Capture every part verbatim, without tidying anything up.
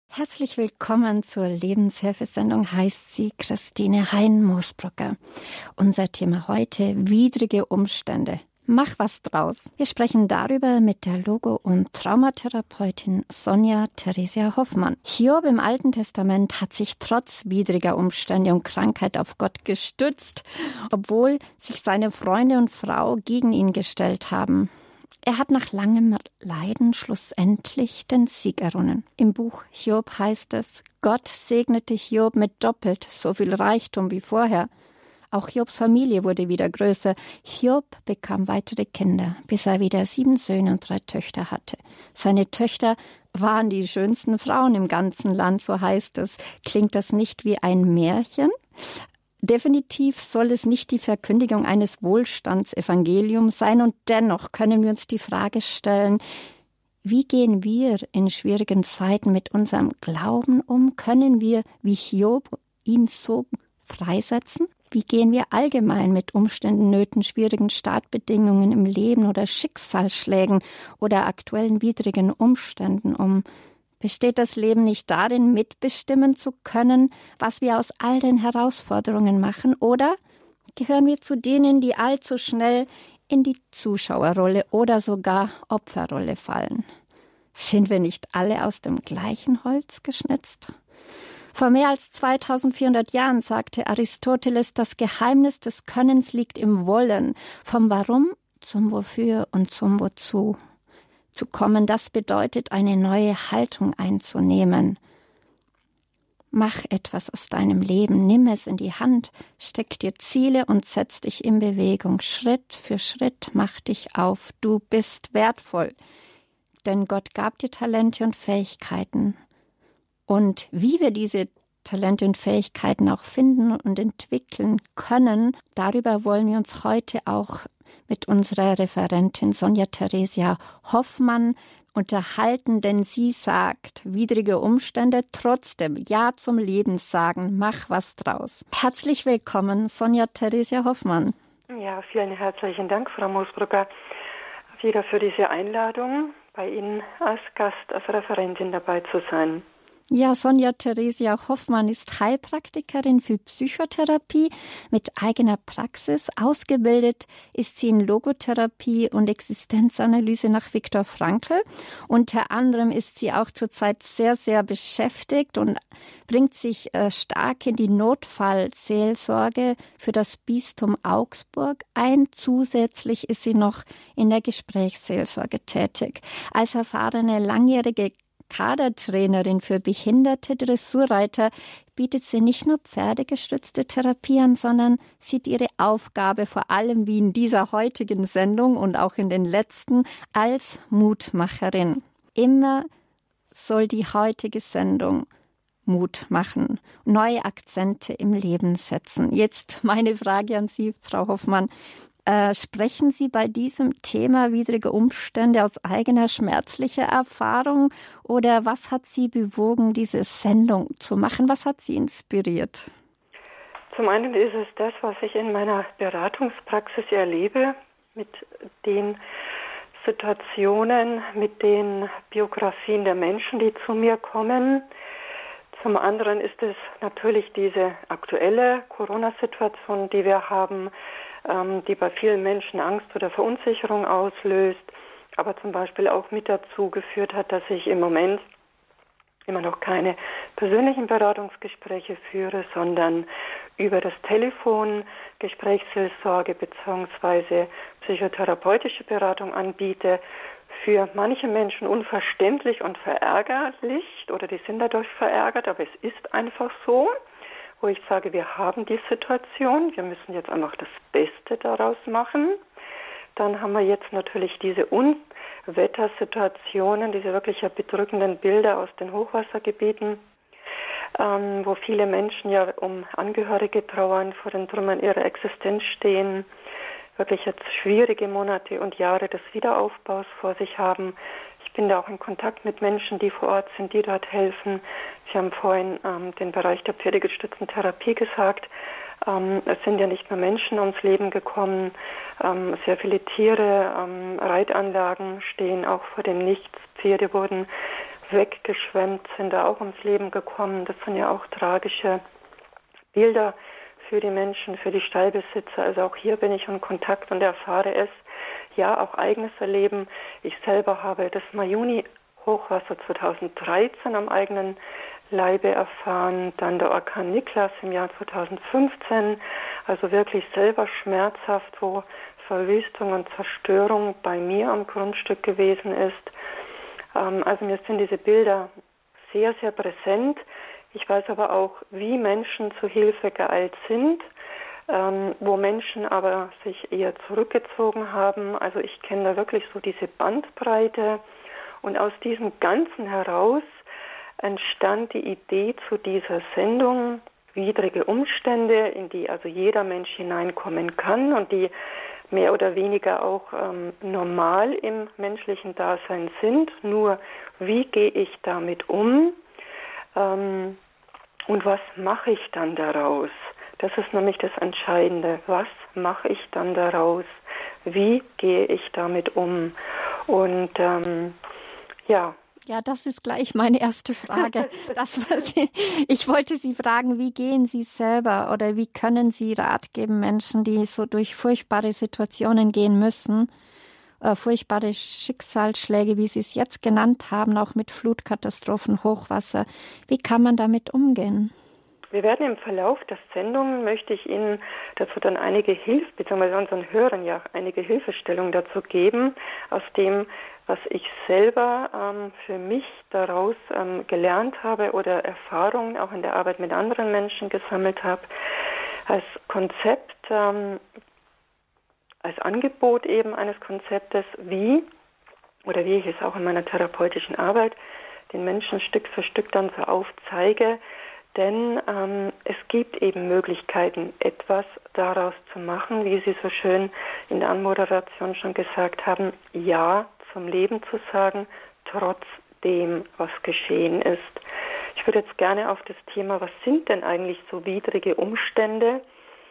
Herzlich willkommen zur Lebenshilfesendung, heißt sie Christine Hein-Moosbrucker. Unser Thema heute: widrige Umstände. Mach was draus. Wir sprechen darüber mit der Logo- und Traumatherapeutin Sonja Theresia Hoffmann. Hiob im Alten Testament hat sich trotz widriger Umstände und Krankheit auf Gott gestützt, obwohl sich seine Freunde und Frau gegen ihn gestellt haben. Er hat nach langem Leiden schlussendlich den Sieg errungen. Im Buch Hiob heißt es: Gott segnete Hiob mit doppelt so viel Reichtum wie vorher. Auch Hiobs Familie wurde wieder größer. Hiob bekam weitere Kinder, bis er wieder sieben Söhne und drei Töchter hatte. Seine Töchter waren die schönsten Frauen im ganzen Land, so heißt es. Klingt das nicht wie ein Märchen? Definitiv soll es nicht die Verkündigung eines Wohlstandsevangeliums sein, und dennoch können wir uns die Frage stellen: Wie gehen wir in schwierigen Zeiten mit unserem Glauben um? Können wir wie Hiob ihn so freisetzen? Wie gehen wir allgemein mit Umständen, Nöten, schwierigen Startbedingungen im Leben oder Schicksalsschlägen oder aktuellen widrigen Umständen um? Besteht das Leben nicht darin, mitbestimmen zu können, was wir aus all den Herausforderungen machen? Oder gehören wir zu denen, die allzu schnell in die Zuschauerrolle oder sogar Opferrolle fallen? Sind wir nicht alle aus dem gleichen Holz geschnitzt? Vor mehr als zweitausendvierhundert Jahren sagte Aristoteles, das Geheimnis des Könnens liegt im Wollen, vom Warum zum Wofür und zum Wozu zu kommen. Das bedeutet, eine neue Haltung einzunehmen. Mach etwas aus deinem Leben, nimm es in die Hand, steck dir Ziele und setz dich in Bewegung. Schritt für Schritt mach dich auf. Du bist wertvoll, denn Gott gab dir Talente und Fähigkeiten. Und wie wir diese Talente und Fähigkeiten auch finden und entwickeln können, darüber wollen wir uns heute auch mit unserer Referentin Sonja Theresia Hoffmann unterhalten, denn sie sagt: widrige Umstände, trotzdem Ja zum Leben sagen, mach was draus. Herzlich willkommen, Sonja Theresia Hoffmann. Ja, vielen herzlichen Dank, Frau Moosbrucker, wieder für diese Einladung, bei Ihnen als Gast, als Referentin dabei zu sein. Ja, Sonja Theresia Hoffmann ist Heilpraktikerin für Psychotherapie mit eigener Praxis. Ausgebildet ist sie in Logotherapie und Existenzanalyse nach Viktor Frankl. Unter anderem ist sie auch zurzeit sehr, sehr beschäftigt und bringt sich äh, stark in die Notfallseelsorge für das Bistum Augsburg ein. Zusätzlich ist sie noch in der Gesprächsseelsorge tätig. Als erfahrene langjährige Kadertrainerin für behinderte Dressurreiter bietet sie nicht nur pferdegestützte Therapie an, sondern sieht ihre Aufgabe vor allem wie in dieser heutigen Sendung und auch in den letzten als Mutmacherin. Immer soll die heutige Sendung Mut machen, neue Akzente im Leben setzen. Jetzt meine Frage an Sie, Frau Hoffmann. Äh, sprechen Sie bei diesem Thema widrige Umstände aus eigener schmerzlicher Erfahrung, oder was hat Sie bewogen, diese Sendung zu machen? Was hat Sie inspiriert? Zum einen ist es das, was ich in meiner Beratungspraxis erlebe, mit den Situationen, mit den Biografien der Menschen, die zu mir kommen. Zum anderen ist es natürlich diese aktuelle Corona-Situation, die wir haben, die bei vielen Menschen Angst oder Verunsicherung auslöst, aber zum Beispiel auch mit dazu geführt hat, dass ich im Moment immer noch keine persönlichen Beratungsgespräche führe, sondern über das Telefon Gesprächsseelsorge bzw. psychotherapeutische Beratung anbiete. Für manche Menschen unverständlich und verärgerlich, oder die sind dadurch verärgert, aber es ist einfach so, wo ich sage, wir haben die Situation, wir müssen jetzt einfach das Beste daraus machen. Dann haben wir jetzt natürlich diese Unwettersituationen, diese wirklich bedrückenden Bilder aus den Hochwassergebieten, ähm, wo viele Menschen ja um Angehörige trauern, vor den Trümmern ihrer Existenz stehen, wirklich jetzt schwierige Monate und Jahre des Wiederaufbaus vor sich haben. Ich bin da auch in Kontakt mit Menschen, die vor Ort sind, die dort helfen. Sie haben vorhin ähm, den Bereich der pferdegestützten Therapie gesagt. Ähm, es sind ja nicht nur Menschen ums Leben gekommen, ähm, sehr viele Tiere, ähm, Reitanlagen stehen auch vor dem Nichts. Pferde wurden weggeschwemmt sind, da auch ums Leben gekommen. Das sind ja auch tragische Bilder für die Menschen, für die Stallbesitzer. Also auch hier bin ich in Kontakt und erfahre es. Ja, auch eigenes Erleben. Ich selber habe das Mayuni-Hochwasser zweitausenddreizehn am eigenen Leibe erfahren, dann der Orkan Niklas im Jahr zweitausendfünfzehn, also wirklich selber schmerzhaft, wo Verwüstung und Zerstörung bei mir am Grundstück gewesen ist. Ähm, also mir sind diese Bilder sehr, sehr präsent. Ich weiß aber auch, wie Menschen zu Hilfe geeilt sind, ähm, wo Menschen aber sich eher zurückgezogen haben. Also ich kenne da wirklich so diese Bandbreite. Und aus diesem Ganzen heraus entstand die Idee zu dieser Sendung, widrige Umstände, in die also jeder Mensch hineinkommen kann und die mehr oder weniger auch ähm, normal im menschlichen Dasein sind. Nur wie gehe ich damit um ähm, und was mache ich dann daraus? Das ist nämlich das Entscheidende. Was mache ich dann daraus? Wie gehe ich damit um? Und ähm, ja, Ja, das ist gleich meine erste Frage. Das, was ich, ich wollte Sie fragen, wie gehen Sie selber oder wie können Sie Rat geben Menschen, die so durch furchtbare Situationen gehen müssen, äh, furchtbare Schicksalsschläge, wie Sie es jetzt genannt haben, auch mit Flutkatastrophen, Hochwasser. Wie kann man damit umgehen? Wir werden im Verlauf der Sendung, möchte ich Ihnen dazu dann einige Hilfe, beziehungsweise unseren Hörern ja einige Hilfestellungen dazu geben, aus dem, was ich selber ähm, für mich daraus ähm, gelernt habe oder Erfahrungen auch in der Arbeit mit anderen Menschen gesammelt habe, als Konzept, ähm, als Angebot eben eines Konzeptes, wie, oder wie ich es auch in meiner therapeutischen Arbeit den Menschen Stück für Stück dann so aufzeige. Denn ähm, es gibt eben Möglichkeiten, etwas daraus zu machen, wie Sie so schön in der Anmoderation schon gesagt haben, Ja zum Leben zu sagen, trotz dem, was geschehen ist. Ich würde jetzt gerne auf das Thema, was sind denn eigentlich so widrige Umstände?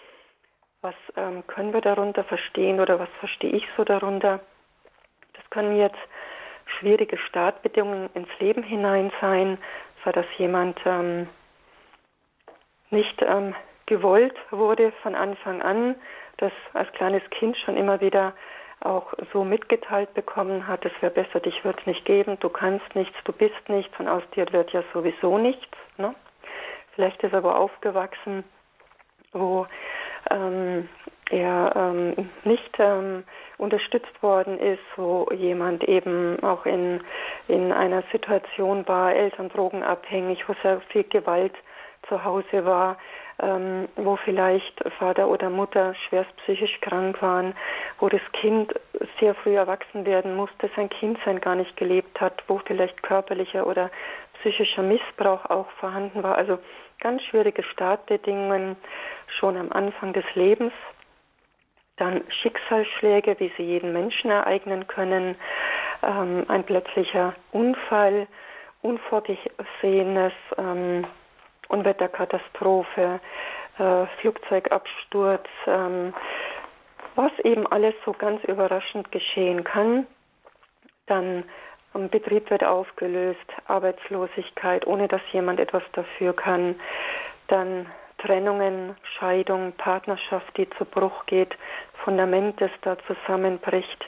Was ähm, können wir darunter verstehen oder was verstehe ich so darunter? Das können jetzt schwierige Startbedingungen ins Leben hinein sein, sei das jemand ähm, nicht ähm, gewollt wurde von Anfang an, das als kleines Kind schon immer wieder auch so mitgeteilt bekommen hat, es wäre besser, dich wird es nicht geben, du kannst nichts, du bist nichts und aus dir wird ja sowieso nichts. Ne? Vielleicht ist er aber aufgewachsen, wo ähm, er ähm, nicht ähm, unterstützt worden ist, wo jemand eben auch in, in einer Situation war, Eltern drogenabhängig, wo sehr viel Gewalt zu Hause war, ähm, wo vielleicht Vater oder Mutter schwerst psychisch krank waren, wo das Kind sehr früh erwachsen werden musste, sein Kindsein gar nicht gelebt hat, wo vielleicht körperlicher oder psychischer Missbrauch auch vorhanden war. Also ganz schwierige Startbedingungen schon am Anfang des Lebens. Dann Schicksalsschläge, wie sie jeden Menschen ereignen können, ähm, ein plötzlicher Unfall, Unvorgesehenes, ähm, Unwetterkatastrophe, äh, Flugzeugabsturz, ähm, was eben alles so ganz überraschend geschehen kann. Dann ein Betrieb wird aufgelöst, Arbeitslosigkeit, ohne dass jemand etwas dafür kann. Dann Trennungen, Scheidung, Partnerschaft, die zu Bruch geht, Fundament, das da zusammenbricht.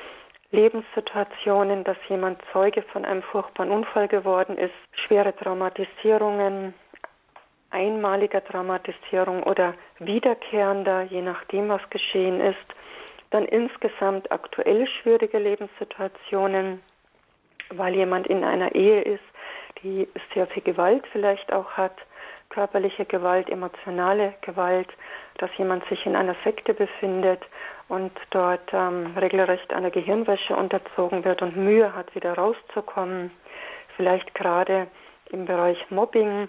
Lebenssituationen, dass jemand Zeuge von einem furchtbaren Unfall geworden ist, schwere Traumatisierungen, einmaliger Traumatisierung oder wiederkehrender, je nachdem, was geschehen ist. Dann insgesamt aktuell schwierige Lebenssituationen, weil jemand in einer Ehe ist, die sehr viel Gewalt vielleicht auch hat, körperliche Gewalt, emotionale Gewalt, dass jemand sich in einer Sekte befindet und dort ähm, regelrecht einer Gehirnwäsche unterzogen wird und Mühe hat, wieder rauszukommen. Vielleicht gerade im Bereich Mobbing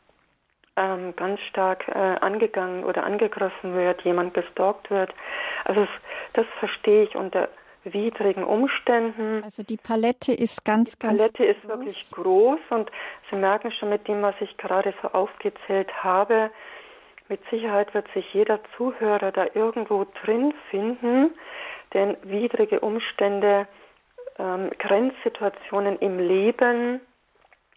ähm, ganz stark äh, angegangen oder angegriffen wird, jemand gestalkt wird. Also das, das verstehe ich unter widrigen Umständen. Also die Palette ist ganz, die Palette ganz ist groß. Wirklich groß und Sie merken schon mit dem, was ich gerade so aufgezählt habe, mit Sicherheit wird sich jeder Zuhörer da irgendwo drin finden, denn widrige Umstände, ähm, Grenzsituationen im Leben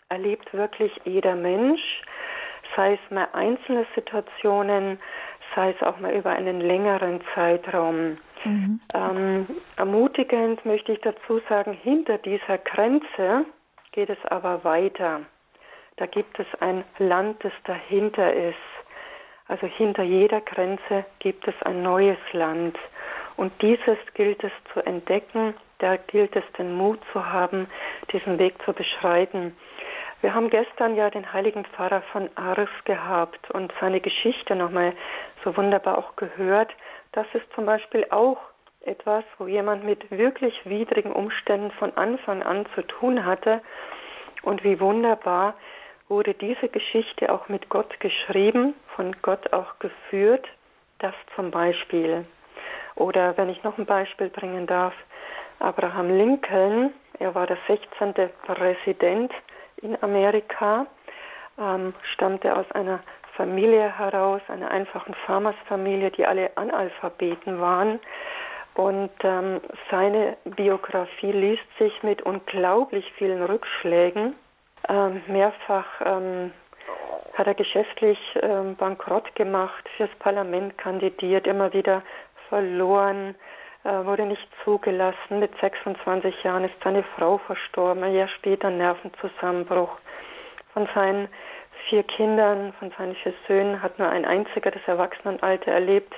erlebt wirklich jeder Mensch, sei es mal einzelne Situationen, sei es auch mal über einen längeren Zeitraum. Mhm. Ähm, ermutigend möchte ich dazu sagen, hinter dieser Grenze geht es aber weiter. Da gibt es ein Land, das dahinter ist. Also hinter jeder Grenze gibt es ein neues Land. Und dieses gilt es zu entdecken, da gilt es den Mut zu haben, diesen Weg zu beschreiten. Wir haben gestern ja den heiligen Pfarrer von Ars gehabt und seine Geschichte nochmal so wunderbar auch gehört. Das ist zum Beispiel auch etwas, wo jemand mit wirklich widrigen Umständen von Anfang an zu tun hatte. Und wie wunderbar wurde diese Geschichte auch mit Gott geschrieben, von Gott auch geführt. Das zum Beispiel. Oder wenn ich noch ein Beispiel bringen darf, Abraham Lincoln, er war der sechzehnte Präsident in Amerika, ähm, stammte aus einer Familie heraus, einer einfachen Farmersfamilie, die alle Analphabeten waren. Und ähm, seine Biografie liest sich mit unglaublich vielen Rückschlägen. Ähm, mehrfach ähm, hat er geschäftlich ähm, bankrott gemacht, fürs Parlament kandidiert, immer wieder verloren, äh, wurde nicht zugelassen. Mit sechsundzwanzig Jahren ist seine Frau verstorben, ein Jahr später Nervenzusammenbruch. Von seinen vier Kindern, von seinen vier Söhnen hat nur ein einziger das Erwachsenenalter erlebt.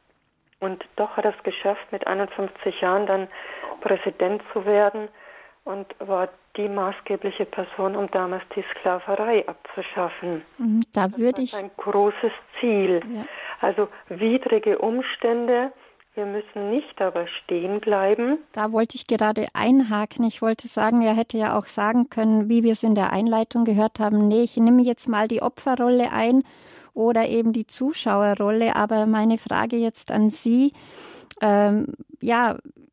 Und doch hat er es geschafft, mit einundfünfzig Jahren dann Präsident zu werden und war die maßgebliche Person, um damals die Sklaverei abzuschaffen. Da würde ich das war ein großes Ziel. Ja. Also widrige Umstände, wir müssen nicht dabei stehen bleiben. Da wollte ich gerade einhaken. Ich wollte sagen, er hätte ja auch sagen können, wie wir es in der Einleitung gehört haben, nee, ich nehme jetzt mal die Opferrolle ein oder eben die Zuschauerrolle. Aber meine Frage jetzt an Sie, ähm, ja,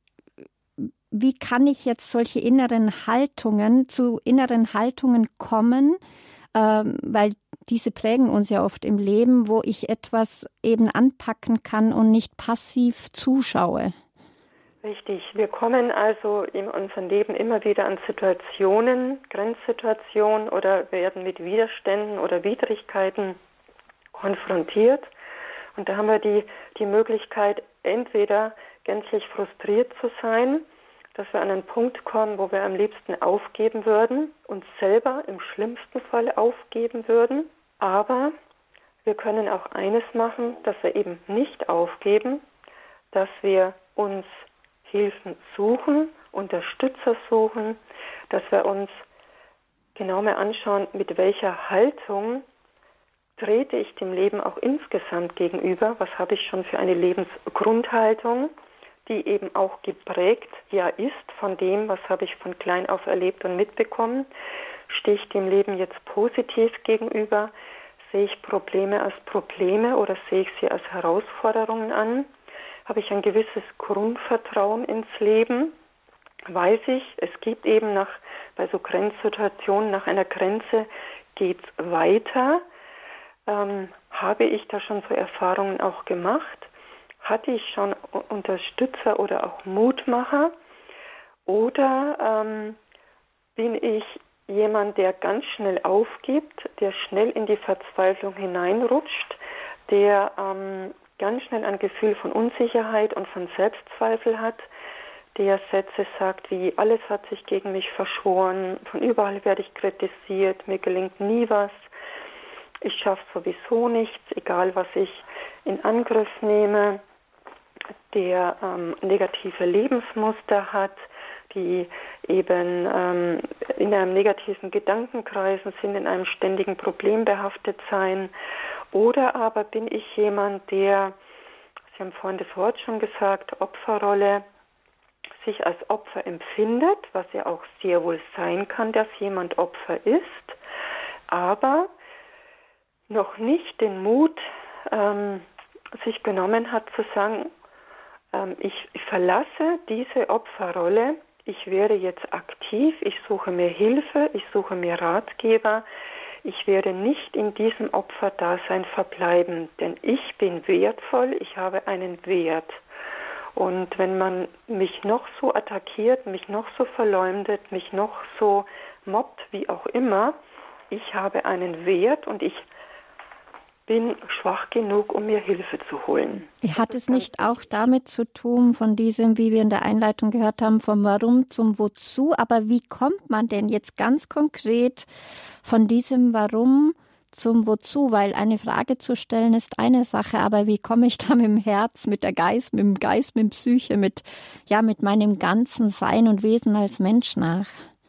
wie kann ich jetzt solche inneren Haltungen, zu inneren Haltungen kommen, ähm, weil diese prägen uns ja oft im Leben, wo ich etwas eben anpacken kann und nicht passiv zuschaue. Richtig. Wir kommen also in unserem Leben immer wieder an Situationen, Grenzsituationen oder werden mit Widerständen oder Widrigkeiten konfrontiert. Und da haben wir die, die Möglichkeit, entweder gänzlich frustriert zu sein, dass wir an einen Punkt kommen, wo wir am liebsten aufgeben würden, uns selber im schlimmsten Fall aufgeben würden. Aber wir können auch eines machen, dass wir eben nicht aufgeben, dass wir uns Hilfen suchen, Unterstützer suchen, dass wir uns genau mal anschauen, mit welcher Haltung trete ich dem Leben auch insgesamt gegenüber, was habe ich schon für eine Lebensgrundhaltung, die eben auch geprägt ja ist von dem, was habe ich von klein auf erlebt und mitbekommen. Stehe ich dem Leben jetzt positiv gegenüber? Sehe ich Probleme als Probleme oder sehe ich sie als Herausforderungen an? Habe ich ein gewisses Grundvertrauen ins Leben? Weiß ich, es gibt eben nach, bei so Grenzsituationen, nach einer Grenze geht es weiter. Ähm, habe ich da schon so Erfahrungen auch gemacht? Hatte ich schon Unterstützer oder auch Mutmacher? Oder ähm, bin ich jemand, der ganz schnell aufgibt, der schnell in die Verzweiflung hineinrutscht, der ähm, ganz schnell ein Gefühl von Unsicherheit und von Selbstzweifel hat, der Sätze sagt wie, alles hat sich gegen mich verschworen, von überall werde ich kritisiert, mir gelingt nie was, ich schaffe sowieso nichts, egal was ich in Angriff nehme, der ähm, negative Lebensmuster hat, die eben ähm, in einem negativen Gedankenkreisen sind, in einem ständigen Problem behaftet sein. Oder aber bin ich jemand, der, Sie haben vorhin das Wort schon gesagt, Opferrolle, sich als Opfer empfindet, was ja auch sehr wohl sein kann, dass jemand Opfer ist, aber noch nicht den Mut ähm, sich genommen hat zu sagen, ähm, ich, ich verlasse diese Opferrolle, ich werde jetzt aktiv, ich suche mir Hilfe, ich suche mir Ratgeber, ich werde nicht in diesem Opferdasein verbleiben, denn ich bin wertvoll, ich habe einen Wert. Und wenn man mich noch so attackiert, mich noch so verleumdet, mich noch so mobbt, wie auch immer, ich habe einen Wert und ich bin schwach genug, um mir Hilfe zu holen. Hat es nicht auch damit zu tun, von diesem, wie wir in der Einleitung gehört haben, vom Warum zum Wozu? Aber wie kommt man denn jetzt ganz konkret von diesem Warum zum Wozu? Weil eine Frage zu stellen ist eine Sache, aber wie komme ich da mit dem Herz, mit der Geist, mit dem Geist, mit dem Psyche, mit, ja, mit meinem ganzen Sein und Wesen als Mensch nach?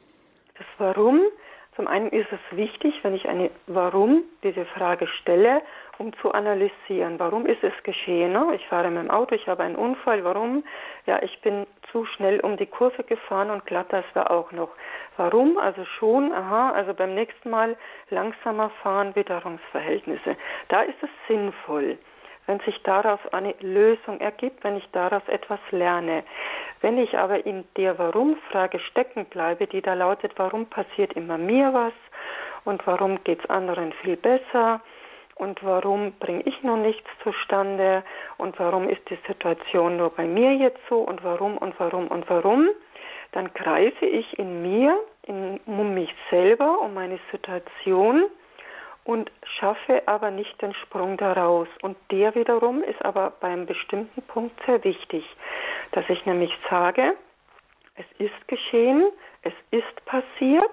Das Warum, zum einen ist es wichtig, wenn ich eine Warum, diese Frage stelle, um zu analysieren. Warum ist es geschehen? Ich fahre mit dem Auto, ich habe einen Unfall. Warum? Ja, ich bin zu schnell um die Kurve gefahren und Glatteis war auch noch. Warum? Also schon, aha, also beim nächsten Mal langsamer fahren, Witterungsverhältnisse. Da ist es sinnvoll, wenn sich daraus eine Lösung ergibt, wenn ich daraus etwas lerne. Wenn ich aber in der Warum-Frage stecken bleibe, die da lautet, warum passiert immer mir was und warum geht es anderen viel besser und warum bringe ich noch nichts zustande und warum ist die Situation nur bei mir jetzt so und warum und warum und warum, dann greife ich in mir, in, um mich selber, um meine Situation und schaffe aber nicht den Sprung daraus. Und der wiederum ist aber bei einem bestimmten Punkt sehr wichtig, dass ich nämlich sage, es ist geschehen, es ist passiert,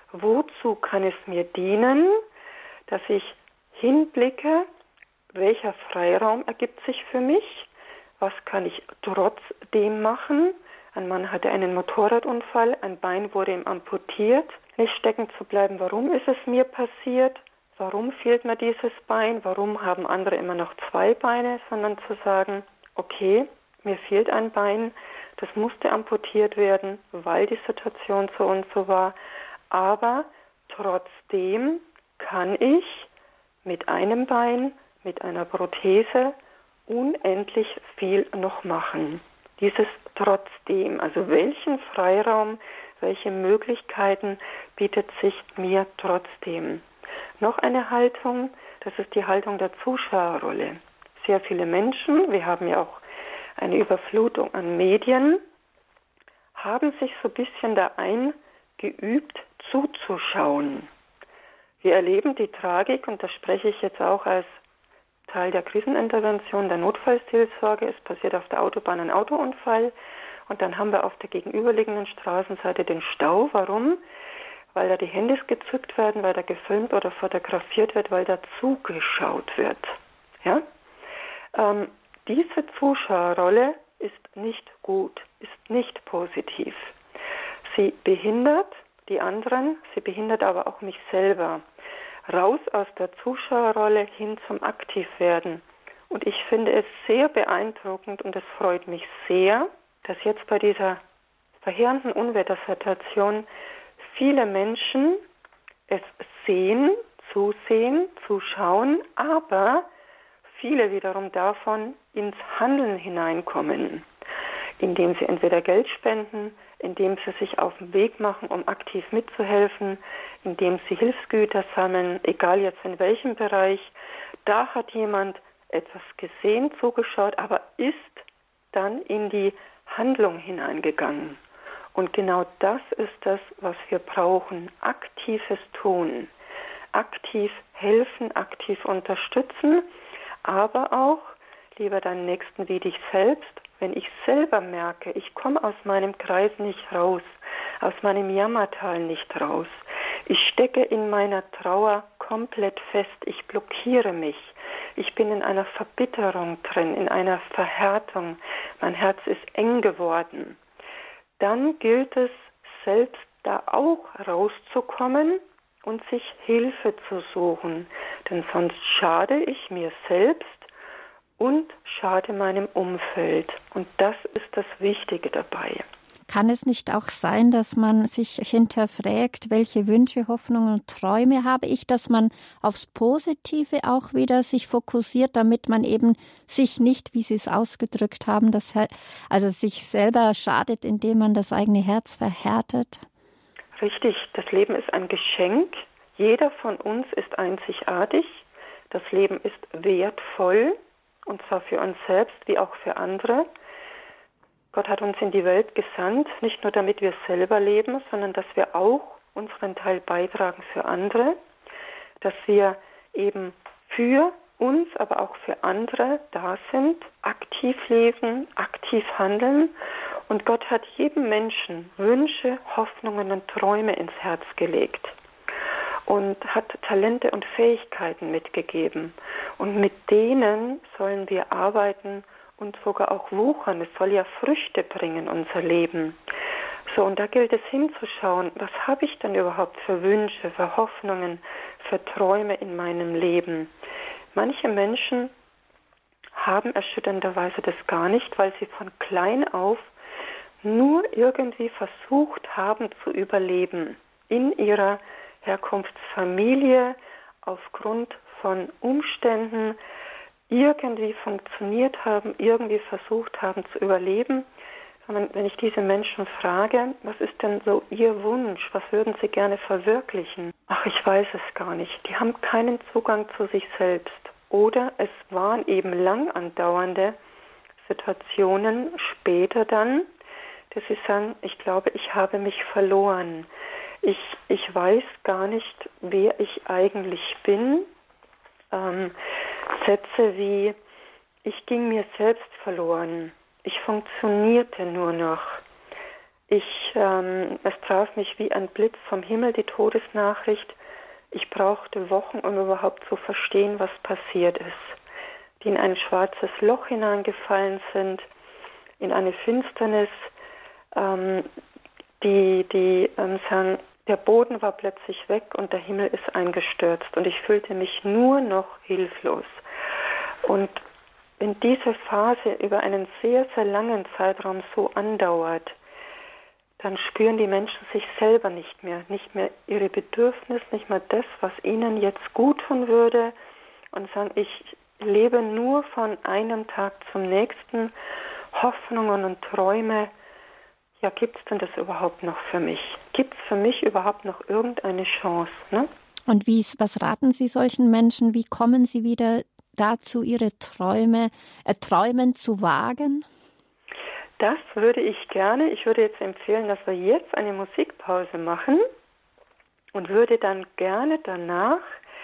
wozu kann es mir dienen, dass ich hinblicke, welcher Freiraum ergibt sich für mich, was kann ich trotzdem machen. Ein Mann hatte einen Motorradunfall, ein Bein wurde ihm amputiert. Nicht stecken zu bleiben, warum ist es mir passiert? Warum fehlt mir dieses Bein? Warum haben andere immer noch zwei Beine? Sondern zu sagen, okay, mir fehlt ein Bein, das musste amputiert werden, weil die Situation so und so war. Aber trotzdem kann ich mit einem Bein, mit einer Prothese unendlich viel noch machen. Dieses trotzdem, also welchen Freiraum, welche Möglichkeiten bietet sich mir trotzdem? Noch eine Haltung, das ist die Haltung der Zuschauerrolle. Sehr viele Menschen, wir haben ja auch eine Überflutung an Medien, haben sich so ein bisschen da eingeübt, zuzuschauen. Wir erleben die Tragik, und das spreche ich jetzt auch als Teil der Krisenintervention, der Notfallseelsorge. Es passiert auf der Autobahn ein Autounfall und dann haben wir auf der gegenüberliegenden Straßenseite den Stau. Warum? Weil da die Handys gezückt werden, weil da gefilmt oder fotografiert wird, weil da zugeschaut wird. Ja? Ähm, diese Zuschauerrolle ist nicht gut, ist nicht positiv. Sie behindert die anderen, sie behindert aber auch mich selber. Raus aus der Zuschauerrolle hin zum Aktivwerden. Und ich finde es sehr beeindruckend und es freut mich sehr, dass jetzt bei dieser verheerenden Unwettersituation viele Menschen es sehen, zusehen, zuschauen, aber viele wiederum davon ins Handeln hineinkommen, indem sie entweder Geld spenden, indem sie sich auf den Weg machen, um aktiv mitzuhelfen, indem sie Hilfsgüter sammeln, egal jetzt in welchem Bereich. Da hat jemand etwas gesehen, zugeschaut, aber ist dann in die Handlung hineingegangen. Und genau das ist das, was wir brauchen. Aktives Tun. Aktiv helfen, aktiv unterstützen, aber auch, lieber deinen Nächsten wie dich selbst, wenn ich selber merke, ich komme aus meinem Kreis nicht raus, aus meinem Jammertal nicht raus, ich stecke in meiner Trauer komplett fest, ich blockiere mich, ich bin in einer Verbitterung drin, in einer Verhärtung, mein Herz ist eng geworden, dann gilt es, selbst da auch rauszukommen und sich Hilfe zu suchen, denn sonst schade ich mir selbst und schade meinem Umfeld. Und das ist das Wichtige dabei. Kann es nicht auch sein, dass man sich hinterfragt, welche Wünsche, Hoffnungen und Träume habe ich, dass man aufs Positive auch wieder sich fokussiert, damit man eben sich nicht, wie Sie es ausgedrückt haben, das, also sich selber schadet, indem man das eigene Herz verhärtet? Richtig, das Leben ist ein Geschenk. Jeder von uns ist einzigartig. Das Leben ist wertvoll. Und zwar für uns selbst wie auch für andere. Gott hat uns in die Welt gesandt, nicht nur damit wir selber leben, sondern dass wir auch unseren Teil beitragen für andere, dass wir eben für uns, aber auch für andere da sind, aktiv leben, aktiv handeln. Und Gott hat jedem Menschen Wünsche, Hoffnungen und Träume ins Herz gelegt und hat Talente und Fähigkeiten mitgegeben. Und mit denen sollen wir arbeiten und sogar auch wuchern. Es soll ja Früchte bringen, unser Leben. So, und da gilt es hinzuschauen, was habe ich denn überhaupt für Wünsche, für Hoffnungen, für Träume in meinem Leben. Manche Menschen haben erschütternderweise das gar nicht, weil sie von klein auf nur irgendwie versucht haben zu überleben. In ihrer Herkunftsfamilie, aufgrund von Umständen, irgendwie funktioniert haben, irgendwie versucht haben zu überleben. Wenn ich diese Menschen frage, was ist denn so ihr Wunsch, was würden sie gerne verwirklichen? Ach, ich weiß es gar nicht. Die haben keinen Zugang zu sich selbst. Oder es waren eben lang andauernde Situationen später dann, dass sie sagen, ich glaube, ich habe mich verloren. Ich, ich weiß gar nicht, wer ich eigentlich bin. Ähm, Sätze wie, ich ging mir selbst verloren. Ich funktionierte nur noch. Ich, ähm, es traf mich wie ein Blitz vom Himmel, die Todesnachricht. Ich brauchte Wochen, um überhaupt zu verstehen, was passiert ist. Die in ein schwarzes Loch hineingefallen sind, in eine Finsternis, ähm, die, die ähm, sagen, der Boden war plötzlich weg und der Himmel ist eingestürzt und ich fühlte mich nur noch hilflos. Und wenn diese Phase über einen sehr, sehr langen Zeitraum so andauert, dann spüren die Menschen sich selber nicht mehr, nicht mehr ihre Bedürfnisse, nicht mehr das, was ihnen jetzt gut tun würde und sagen, ich lebe nur von einem Tag zum nächsten, Hoffnungen und Träume. Ja, gibt es denn das überhaupt noch für mich? Gibt es für mich überhaupt noch irgendeine Chance? Ne? Und wie, was raten Sie solchen Menschen? Wie kommen sie wieder dazu, ihre Träume, äh, Träumen zu wagen? Das würde ich gerne. Ich würde jetzt empfehlen, dass wir jetzt eine Musikpause machen und würde dann gerne danach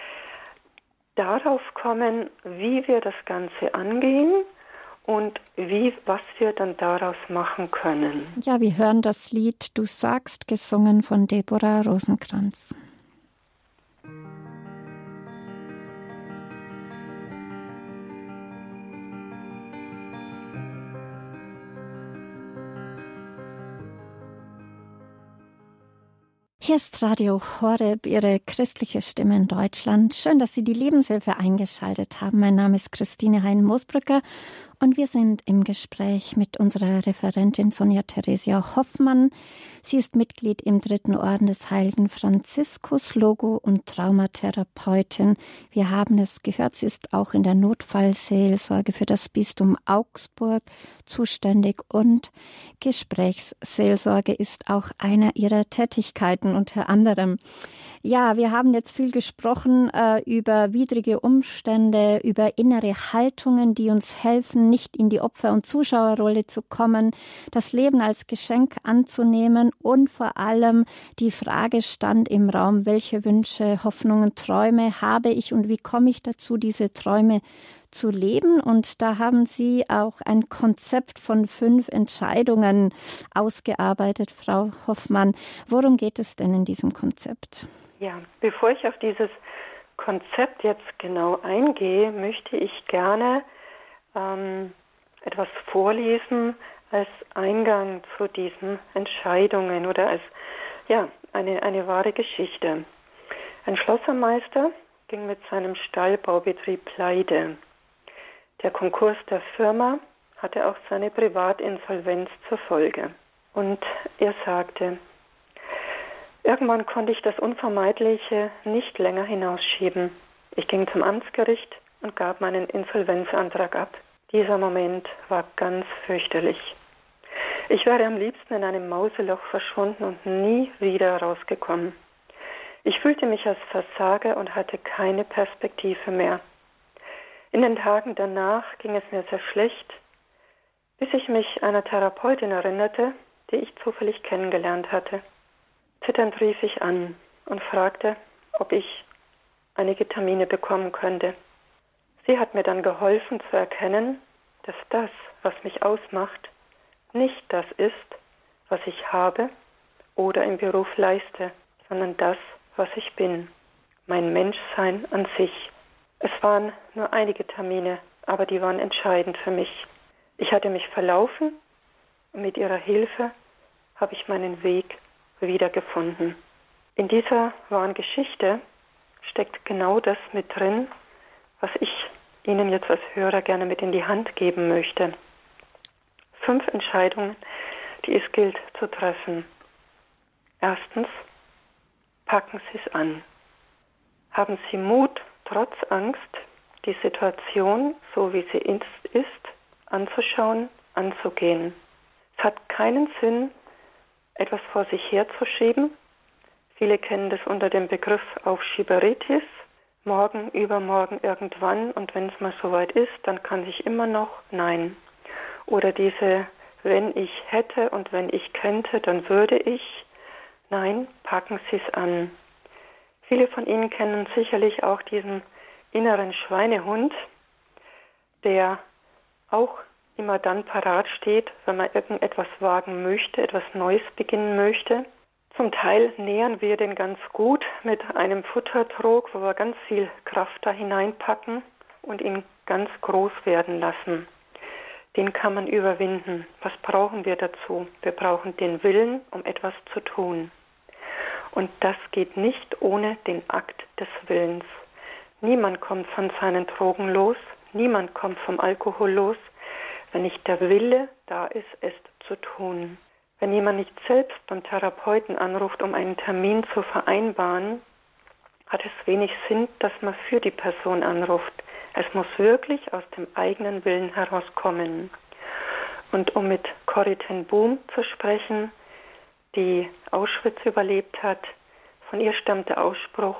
darauf kommen, wie wir das Ganze angehen und wie, was wir dann daraus machen können. Ja, wir hören das Lied Du sagst, gesungen von Deborah Rosenkranz. Hier ist Radio Horeb, Ihre christliche Stimme in Deutschland. Schön, dass Sie die Lebenshilfe eingeschaltet haben. Mein Name ist Christine Hein-Mosbrücker und wir sind im Gespräch mit unserer Referentin Sonja Theresia Hoffmann. Sie ist Mitglied im Dritten Orden des Heiligen Franziskus, Logo- und Traumatherapeutin. Wir haben es gehört, sie ist auch in der Notfallseelsorge für das Bistum Augsburg zuständig und Gesprächsseelsorge ist auch einer ihrer Tätigkeiten unter anderem. Ja, wir haben jetzt viel gesprochen äh, über widrige Umstände, über innere Haltungen, die uns helfen, nicht in die Opfer- und Zuschauerrolle zu kommen, das Leben als Geschenk anzunehmen und vor allem die Frage stand im Raum, welche Wünsche, Hoffnungen, Träume habe ich und wie komme ich dazu, diese Träume zu leben? Und da haben Sie auch ein Konzept von fünf Entscheidungen ausgearbeitet, Frau Hoffmann. Worum geht es denn in diesem Konzept? Ja, bevor ich auf dieses Konzept jetzt genau eingehe, möchte ich gerne ähm, etwas vorlesen als Eingang zu diesen Entscheidungen oder als ja eine, eine wahre Geschichte. Ein Schlossermeister ging mit seinem Stallbaubetrieb pleite. Der Konkurs der Firma hatte auch seine Privatinsolvenz zur Folge. Und er sagte, irgendwann konnte ich das Unvermeidliche nicht länger hinausschieben. Ich ging zum Amtsgericht und gab meinen Insolvenzantrag ab. Dieser Moment war ganz fürchterlich. Ich wäre am liebsten in einem Mauseloch verschwunden und nie wieder rausgekommen. Ich fühlte mich als Versager und hatte keine Perspektive mehr. In den Tagen danach ging es mir sehr schlecht. bis ich mich einer Therapeutin erinnerte, die ich zufällig kennengelernt hatte. Zitternd rief ich an und fragte, ob ich einige Termine bekommen könnte. Sie hat mir dann geholfen zu erkennen, dass das, was mich ausmacht, nicht das ist, was ich habe oder im Beruf leiste, sondern das, was ich bin, mein Menschsein an sich. Es waren nur einige Termine, aber die waren entscheidend für mich. Ich hatte mich verlaufen und mit ihrer Hilfe habe ich meinen Weg wiedergefunden. In dieser wahren Geschichte steckt genau das mit drin, was ich Ihnen jetzt als Hörer gerne mit in die Hand geben möchte. Fünf Entscheidungen, die es gilt zu treffen. Erstens, packen Sie es an. Haben Sie Mut, trotz Angst, die Situation, so wie sie ist, anzuschauen, anzugehen. Es hat keinen Sinn, etwas vor sich herzuschieben. Viele kennen das unter dem Begriff Aufschieberitis. Morgen, übermorgen, irgendwann und wenn es mal soweit ist, dann kann ich immer noch, nein. Oder diese, wenn ich hätte und wenn ich könnte, dann würde ich, nein, packen Sie es an. Viele von Ihnen kennen sicherlich auch diesen inneren Schweinehund, der auch immer dann parat steht, wenn man irgendetwas wagen möchte, etwas Neues beginnen möchte. Zum Teil nähern wir den ganz gut mit einem Futtertrog, wo wir ganz viel Kraft da hineinpacken und ihn ganz groß werden lassen. Den kann man überwinden. Was brauchen wir dazu? Wir brauchen den Willen, um etwas zu tun. Und das geht nicht ohne den Akt des Willens. Niemand kommt von seinen Drogen los, niemand kommt vom Alkohol los, wenn nicht der Wille da ist, es zu tun. Wenn jemand nicht selbst beim Therapeuten anruft, um einen Termin zu vereinbaren, hat es wenig Sinn, dass man für die Person anruft. Es muss wirklich aus dem eigenen Willen herauskommen. Und um mit Corrie ten Boom zu sprechen, die Auschwitz überlebt hat, von ihr stammt der Ausspruch,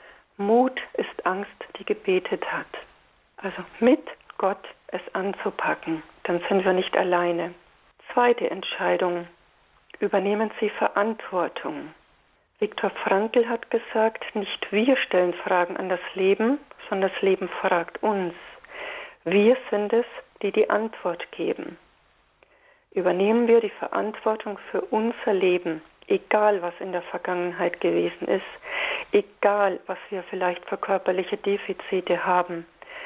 Mut ist Angst, die gebetet hat. Also mit Gott es anzupacken, dann sind wir nicht alleine. Zweite Entscheidung. Übernehmen Sie Verantwortung. Viktor Frankl hat gesagt, nicht wir stellen Fragen an das Leben, sondern das Leben fragt uns. Wir sind es, die die Antwort geben. Übernehmen wir die Verantwortung für unser Leben, egal was in der Vergangenheit gewesen ist, egal was wir vielleicht für körperliche Defizite haben,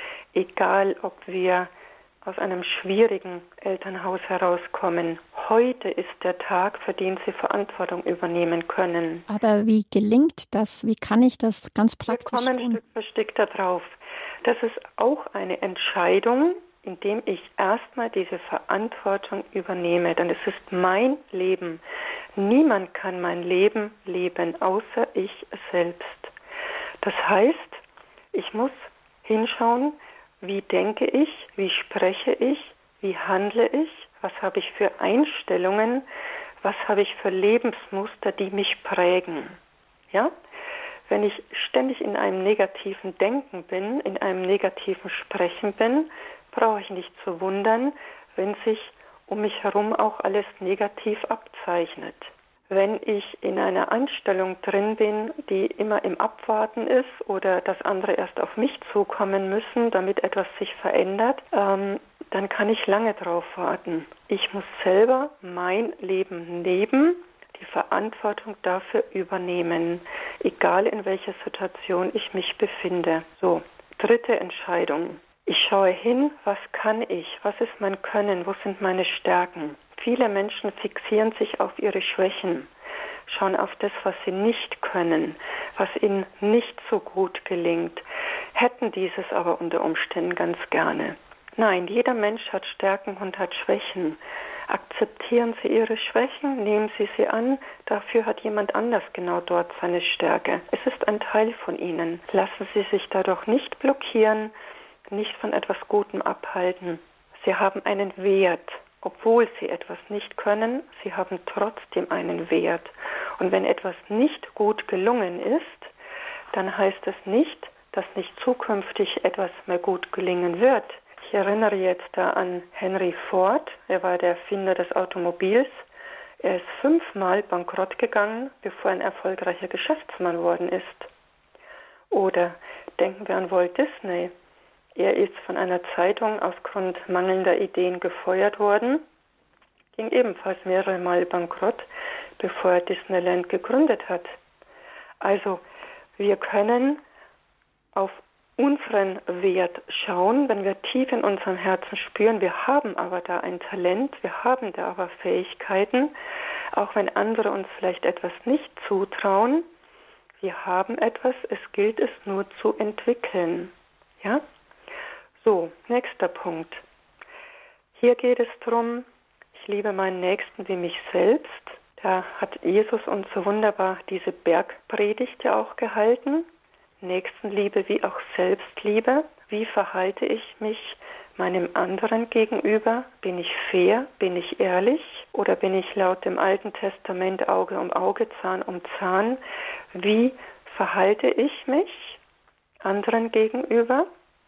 egal ob wir aus einem schwierigen Elternhaus herauskommen. Heute ist der Tag, für den Sie Verantwortung übernehmen können. Aber wie gelingt das? Wie kann ich das ganz praktisch tun? Wir kommen Stück für Stück darauf. Das ist auch eine Entscheidung, indem ich erstmal diese Verantwortung übernehme. Denn es ist mein Leben. Niemand kann mein Leben leben, außer ich selbst. Das heißt, ich muss hinschauen, wie denke ich, wie spreche ich, wie handle ich, was habe ich für Einstellungen, was habe ich für Lebensmuster, die mich prägen. Ja? Wenn ich ständig in einem negativen Denken bin, in einem negativen Sprechen bin, brauche ich nicht zu wundern, wenn sich um mich herum auch alles negativ abzeichnet. Wenn ich in einer Anstellung drin bin, die immer im Abwarten ist oder dass andere erst auf mich zukommen müssen, damit etwas sich verändert, ähm, dann kann ich lange drauf warten. Ich muss selber mein Leben leben, die Verantwortung dafür übernehmen, egal in welcher Situation ich mich befinde. So, dritte Entscheidung. Ich schaue hin, was kann ich, was ist mein Können, wo sind meine Stärken. Viele Menschen fixieren sich auf ihre Schwächen, schauen auf das, was sie nicht können, was ihnen nicht so gut gelingt, hätten dieses aber unter Umständen ganz gerne. Nein, jeder Mensch hat Stärken und hat Schwächen. Akzeptieren Sie Ihre Schwächen, nehmen Sie sie an, dafür hat jemand anders genau dort seine Stärke. Es ist ein Teil von Ihnen. Lassen Sie sich dadurch nicht blockieren, nicht von etwas Gutem abhalten. Sie haben einen Wert. Obwohl Sie etwas nicht können, Sie haben trotzdem einen Wert. Und wenn etwas nicht gut gelungen ist, dann heißt es nicht, dass nicht zukünftig etwas mehr gut gelingen wird. Ich erinnere jetzt da an Henry Ford. Er war der Erfinder des Automobils. Er ist fünfmal bankrott gegangen, bevor er ein erfolgreicher Geschäftsmann worden ist. Oder denken wir an Walt Disney. Er ist von einer Zeitung aufgrund mangelnder Ideen gefeuert worden, ging ebenfalls mehrere Mal bankrott, bevor er Disneyland gegründet hat. Also wir können auf unseren Wert schauen, wenn wir tief in unserem Herzen spüren, wir haben aber da ein Talent, wir haben da aber Fähigkeiten, auch wenn andere uns vielleicht etwas nicht zutrauen, wir haben etwas, es gilt es nur zu entwickeln. Ja? So, nächster Punkt. Hier geht es darum, ich liebe meinen Nächsten wie mich selbst. Da hat Jesus uns so wunderbar diese Bergpredigt ja auch gehalten. Nächstenliebe wie auch Selbstliebe. Wie verhalte ich mich meinem anderen gegenüber? Bin ich fair? Bin ich ehrlich? Oder bin ich laut dem Alten Testament Auge um Auge, Zahn um Zahn? Wie verhalte ich mich anderen gegenüber?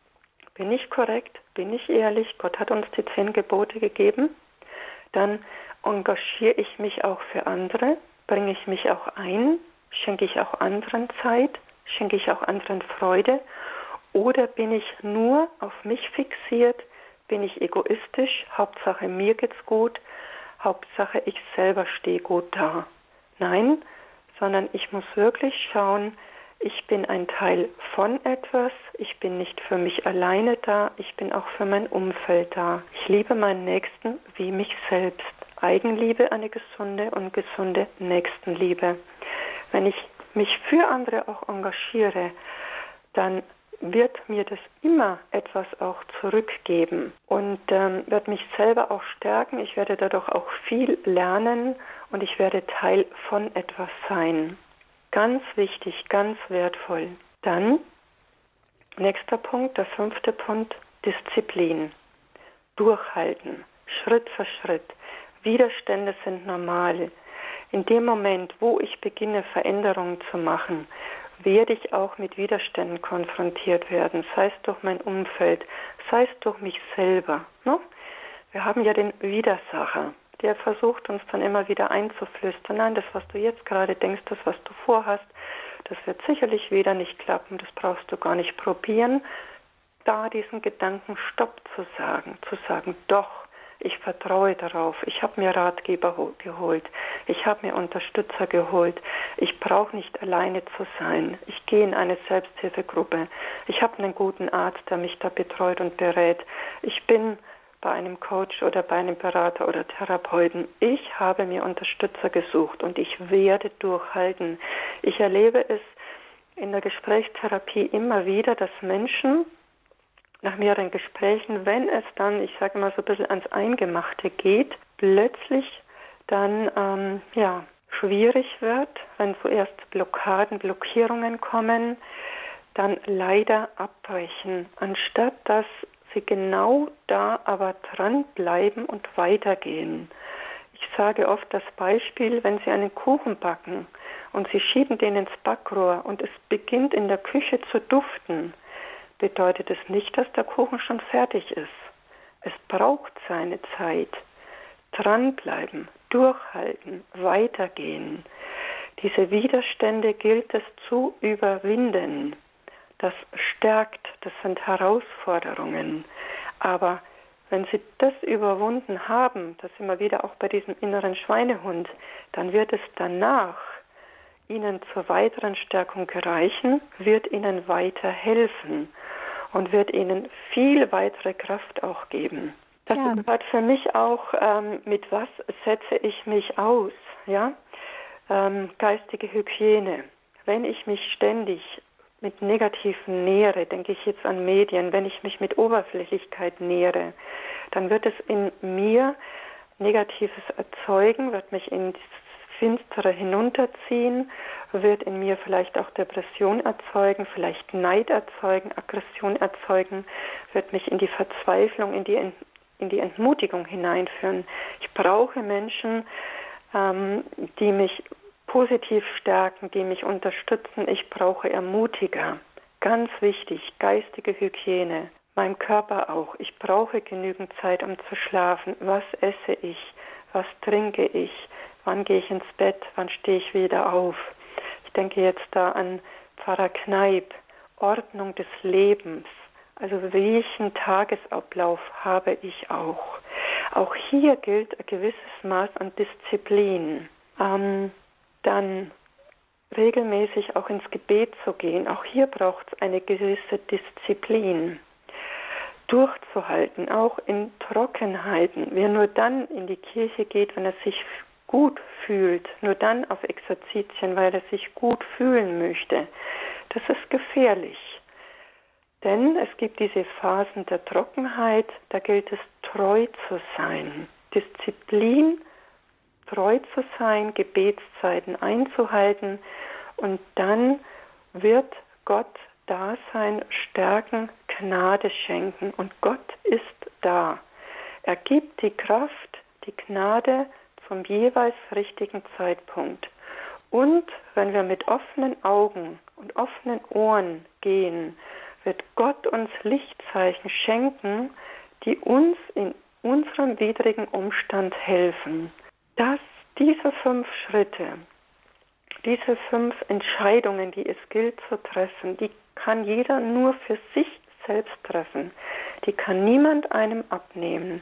Bin ich korrekt? Bin ich ehrlich? Gott hat uns die zehn Gebote gegeben. Dann engagiere ich mich auch für andere, bringe ich mich auch ein, schenke ich auch anderen Zeit, schenke ich auch anderen Freude, oder bin ich nur auf mich fixiert, bin ich egoistisch, Hauptsache mir geht's gut, Hauptsache ich selber stehe gut da. Nein, sondern ich muss wirklich schauen, ich bin ein Teil von etwas, ich bin nicht für mich alleine da, ich bin auch für mein Umfeld da. Ich liebe meinen Nächsten wie mich selbst. Eigenliebe, eine gesunde und gesunde Nächstenliebe. Wenn ich mich für andere auch engagiere, dann wird mir das immer etwas auch zurückgeben und ähm, wird mich selber auch stärken. Ich werde dadurch auch viel lernen und ich werde Teil von etwas sein. Ganz wichtig, ganz wertvoll. Dann, nächster Punkt, der fünfte Punkt, Disziplin. Durchhalten, Schritt für Schritt. Widerstände sind normal. In dem Moment, wo ich beginne, Veränderungen zu machen, werde ich auch mit Widerständen konfrontiert werden, sei es durch mein Umfeld, sei es durch mich selber. Ne? Wir haben ja den Widersacher, der versucht uns dann immer wieder einzuflüstern, nein, das, was du jetzt gerade denkst, das, was du vorhast, das wird sicherlich wieder nicht klappen, das brauchst du gar nicht probieren. Da diesen Gedanken Stopp zu sagen, zu sagen, doch, ich vertraue darauf, ich habe mir Ratgeber geholt, ich habe mir Unterstützer geholt, ich brauche nicht alleine zu sein, ich gehe in eine Selbsthilfegruppe, ich habe einen guten Arzt, der mich da betreut und berät, ich bin bei einem Coach oder bei einem Berater oder Therapeuten, ich habe mir Unterstützer gesucht und ich werde durchhalten. Ich erlebe es in der Gesprächstherapie immer wieder, dass Menschen nach mehreren Gesprächen, wenn es dann, ich sage mal so ein bisschen ans Eingemachte geht, plötzlich dann ähm, ja schwierig wird, wenn zuerst Blockaden, Blockierungen kommen, dann leider abbrechen, anstatt dass sie genau da aber dranbleiben und weitergehen. Ich sage oft das Beispiel, wenn Sie einen Kuchen backen und Sie schieben den ins Backrohr und es beginnt in der Küche zu duften, bedeutet es nicht, dass der Kuchen schon fertig ist. Es braucht seine Zeit. Dranbleiben, durchhalten, weitergehen. Diese Widerstände gilt es zu überwinden. Das stärkt, das sind Herausforderungen. Aber wenn Sie das überwunden haben, das sind wir wieder auch bei diesem inneren Schweinehund, dann wird es danach Ihnen zur weiteren Stärkung reichen, wird Ihnen weiterhelfen und wird Ihnen viel weitere Kraft auch geben. Das ja. gehört für mich auch, ähm, mit was setze ich mich aus, ja? Ähm, geistige Hygiene. Wenn ich mich ständig mit Negativen nähere, denke ich jetzt an Medien, wenn ich mich mit Oberflächlichkeit nähere, dann wird es in mir Negatives erzeugen, wird mich in dieses Finstere hinunterziehen, wird in mir vielleicht auch Depression erzeugen, vielleicht Neid erzeugen, Aggression erzeugen, wird mich in die Verzweiflung, in die, in die Entmutigung hineinführen. Ich brauche Menschen, ähm, die mich positiv stärken, die mich unterstützen. Ich brauche Ermutiger. Ganz wichtig, geistige Hygiene. meinem Körper auch. Ich brauche genügend Zeit, um zu schlafen. Was esse ich? Was trinke ich? Wann gehe ich ins Bett? Wann stehe ich wieder auf? Ich denke jetzt da an Pfarrer Kneip, Ordnung des Lebens. Also welchen Tagesablauf habe ich auch? Auch hier gilt ein gewisses Maß an Disziplin. Ähm, dann regelmäßig auch ins Gebet zu gehen. Auch hier braucht es eine gewisse Disziplin. Durchzuhalten, auch in Trockenheiten. Wer nur dann in die Kirche geht, wenn er sich gut fühlt, nur dann auf Exerzitien, weil er sich gut fühlen möchte, das ist gefährlich. Denn es gibt diese Phasen der Trockenheit, da gilt es, treu zu sein. Disziplin, treu zu sein, Gebetszeiten einzuhalten, und dann wird Gott da sein, stärken, Gnade schenken, und Gott ist da. Er gibt die Kraft, die Gnade zum jeweils richtigen Zeitpunkt. Und wenn wir mit offenen Augen und offenen Ohren gehen, wird Gott uns Lichtzeichen schenken, die uns in unserem widrigen Umstand helfen. Dass diese fünf Schritte, diese fünf Entscheidungen, die es gilt zu treffen, die kann jeder nur für sich selbst treffen. Die kann niemand einem abnehmen.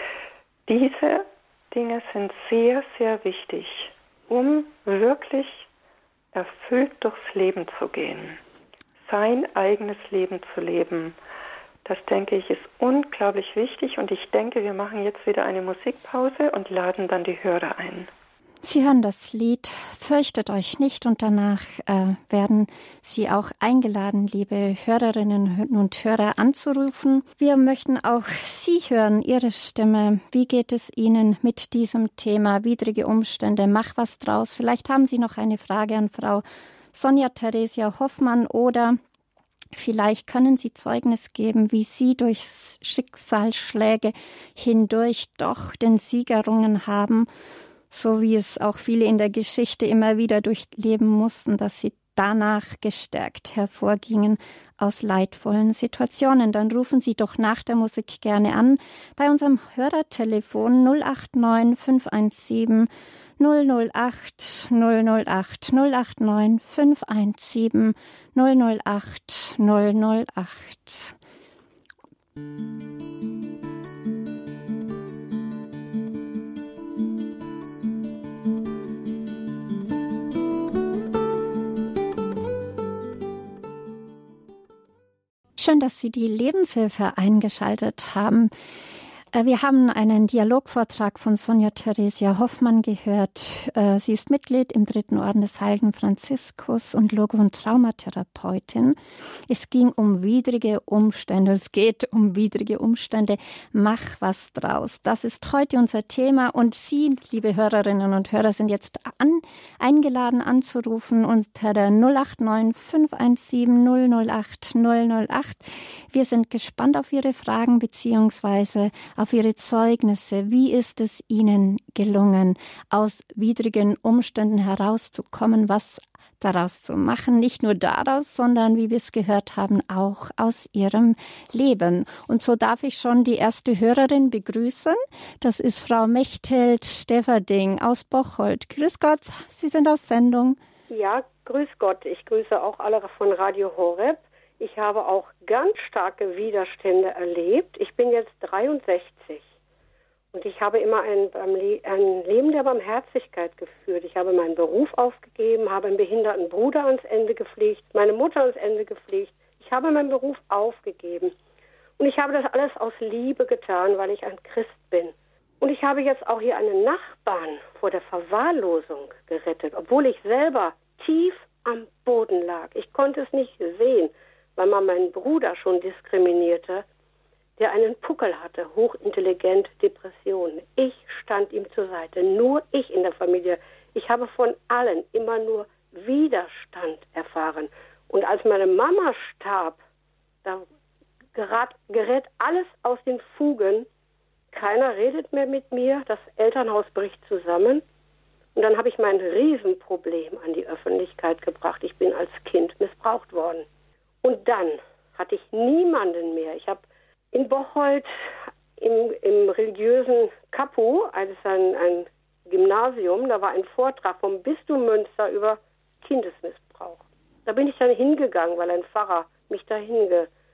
Diese Dinge sind sehr, sehr wichtig, um wirklich erfüllt durchs Leben zu gehen. Sein eigenes Leben zu leben. Das, denke ich, ist unglaublich wichtig, und ich denke, wir machen jetzt wieder eine Musikpause und laden dann die Hörer ein. Sie hören das Lied Fürchtet euch nicht, und danach äh, werden Sie auch eingeladen, liebe Hörerinnen und Hörer, anzurufen. Wir möchten auch Sie hören, Ihre Stimme. Wie geht es Ihnen mit diesem Thema widrige Umstände? Mach was draus. Vielleicht haben Sie noch eine Frage an Frau Sonja Theresia Hoffmann, oder vielleicht können Sie Zeugnis geben, wie Sie durch Schicksalsschläge hindurch doch den Sieg errungen haben, so wie es auch viele in der Geschichte immer wieder durchleben mussten, dass sie danach gestärkt hervorgingen aus leidvollen Situationen. Dann rufen Sie doch nach der Musik gerne an bei unserem Hörertelefon null acht neun fünf eins sieben null null acht null null acht null acht neun fünf eins sieben null null acht null null acht. Schön, dass Sie die Lebenshilfe eingeschaltet haben. Wir haben einen Dialogvortrag von Sonja Theresia Hoffmann gehört. Sie ist Mitglied im Dritten Orden des Heiligen Franziskus und Logo- und Traumatherapeutin. Es ging um widrige Umstände. Es geht um widrige Umstände. Mach was draus. Das ist heute unser Thema. Und Sie, liebe Hörerinnen und Hörer, sind jetzt an, eingeladen anzurufen unter der null acht neun fünf eins sieben null null acht null null acht. Wir sind gespannt auf Ihre Fragen beziehungsweise auf Ihre Zeugnisse. Wie ist es Ihnen gelungen, aus widrigen Umständen herauszukommen, was daraus zu machen? Nicht nur daraus, sondern, wie wir es gehört haben, auch aus Ihrem Leben. Und so darf ich schon die erste Hörerin begrüßen. Das ist Frau Mechthild Stefferding aus Bocholt. Grüß Gott, Sie sind auf Sendung. Ja, grüß Gott. Ich grüße auch alle von Radio Horeb. Ich habe auch ganz starke Widerstände erlebt. Ich bin jetzt dreiundsechzig und ich habe immer ein, ein Leben der Barmherzigkeit geführt. Ich habe meinen Beruf aufgegeben, habe einen behinderten Bruder ans Ende gepflegt, meine Mutter ans Ende gepflegt. Ich habe meinen Beruf aufgegeben und ich habe das alles aus Liebe getan, weil ich ein Christ bin. Und ich habe jetzt auch hier einen Nachbarn vor der Verwahrlosung gerettet, obwohl ich selber tief am Boden lag. Ich konnte es nicht sehen, weil man meinen Bruder schon diskriminierte, der einen Puckel hatte, hochintelligent, Depressionen. Ich stand ihm zur Seite, nur ich in der Familie. Ich habe von allen immer nur Widerstand erfahren. Und als meine Mama starb, da gerät, gerät alles aus den Fugen. Keiner redet mehr mit mir, das Elternhaus bricht zusammen. Und dann habe ich mein Riesenproblem an die Öffentlichkeit gebracht. Ich bin als Kind missbraucht worden. Und dann hatte ich niemanden mehr. Ich habe In Bocholt im, im religiösen Kapo, also ein, ein Gymnasium, da war ein Vortrag vom Bistum Münster über Kindesmissbrauch. Da bin ich dann hingegangen, weil ein Pfarrer mich dahin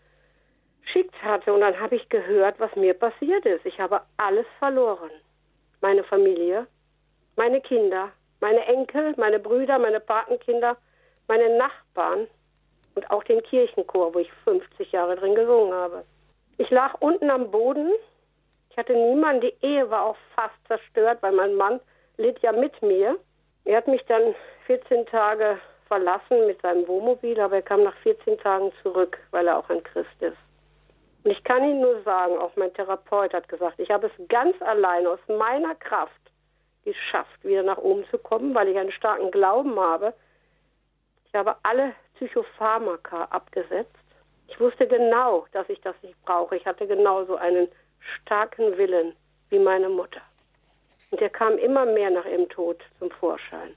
geschickt hatte. Und dann habe ich gehört, was mir passiert ist. Ich habe alles verloren. Meine Familie, meine Kinder, meine Enkel, meine Brüder, meine Patenkinder, meine Nachbarn und auch den Kirchenchor, wo ich fünfzig Jahre drin gesungen habe. Ich lag unten am Boden. Ich hatte niemanden. Die Ehe war auch fast zerstört, weil mein Mann litt ja mit mir. Er hat mich dann vierzehn Tage verlassen mit seinem Wohnmobil, aber er kam nach vierzehn Tagen zurück, weil er auch ein Christ ist. Und ich kann Ihnen nur sagen, auch mein Therapeut hat gesagt, ich habe es ganz allein aus meiner Kraft geschafft, wieder nach oben zu kommen, weil ich einen starken Glauben habe. Ich habe alle Psychopharmaka abgesetzt. Ich wusste genau, dass ich das nicht brauche. Ich hatte genauso einen starken Willen wie meine Mutter. Und der kam immer mehr nach ihrem Tod zum Vorschein.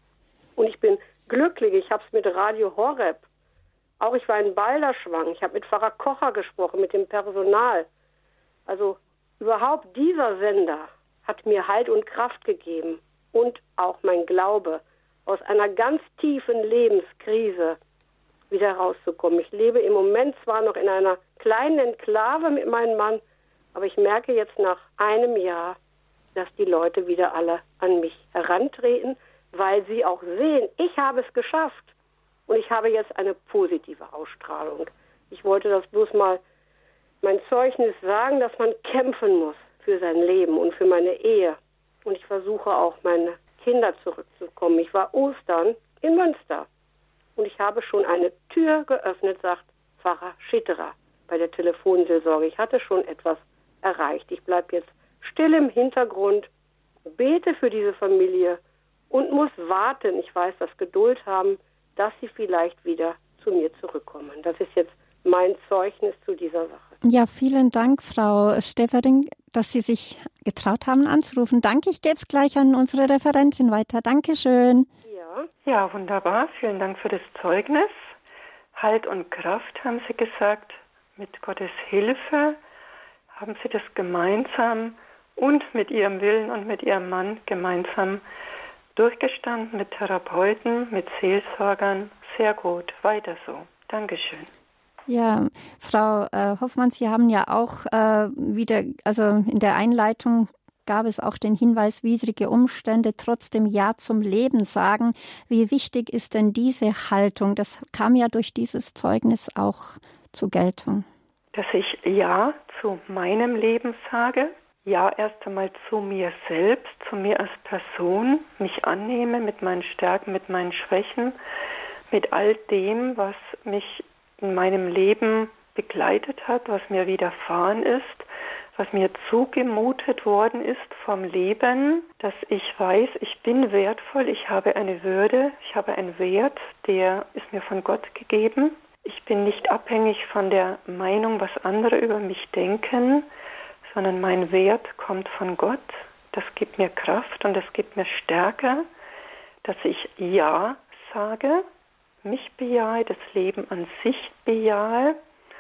Und ich bin glücklich. Ich habe es mit Radio Horeb. Auch ich war in Balderschwang. Ich habe mit Pfarrer Kocher gesprochen, mit dem Personal. Also überhaupt dieser Sender hat mir Halt und Kraft gegeben. Und auch mein Glaube, aus einer ganz tiefen Lebenskrise wieder rauszukommen. Ich lebe im Moment zwar noch in einer kleinen Enklave mit meinem Mann, aber ich merke jetzt nach einem Jahr, dass die Leute wieder alle an mich herantreten, weil sie auch sehen, ich habe es geschafft und ich habe jetzt eine positive Ausstrahlung. Ich wollte das bloß mal mein Zeugnis sagen, dass man kämpfen muss für sein Leben und für meine Ehe. Und ich versuche auch, meine Kinder zurückzukommen. Ich war Ostern in Münster und ich habe schon eine Tür geöffnet, sagt Pfarrer Schitterer bei der Telefonseelsorge. Ich hatte schon etwas erreicht. Ich bleibe jetzt still im Hintergrund, bete für diese Familie und muss warten. Ich weiß, dass Geduld haben, dass sie vielleicht wieder zu mir zurückkommen. Das ist jetzt mein Zeugnis zu dieser Sache. Ja, vielen Dank, Frau Steffering, dass Sie sich getraut haben anzurufen. Danke, ich gebe es gleich an unsere Referentin weiter. Dankeschön. Ja. Ja, wunderbar. Vielen Dank für das Zeugnis. Halt und Kraft, haben Sie gesagt. Mit Gottes Hilfe haben Sie das gemeinsam und mit Ihrem Willen und mit Ihrem Mann gemeinsam durchgestanden, mit Therapeuten, mit Seelsorgern. Sehr gut. Weiter so. Dankeschön. Ja, Frau äh, Hoffmann, Sie haben ja auch äh, wieder, also in der Einleitung gab es auch den Hinweis, widrige Umstände, trotzdem Ja zum Leben sagen. Wie wichtig ist denn diese Haltung? Das kam ja durch dieses Zeugnis auch zur Geltung. Dass ich Ja zu meinem Leben sage, Ja erst einmal zu mir selbst, zu mir als Person, mich annehme mit meinen Stärken, mit meinen Schwächen, mit all dem, was mich in meinem Leben begleitet hat, was mir widerfahren ist, was mir zugemutet worden ist vom Leben, dass ich weiß, ich bin wertvoll, ich habe eine Würde, ich habe einen Wert, der ist mir von Gott gegeben. Ich bin nicht abhängig von der Meinung, was andere über mich denken, sondern mein Wert kommt von Gott. Das gibt mir Kraft und das gibt mir Stärke, dass ich Ja sage, mich bejahe, das Leben an sich bejahe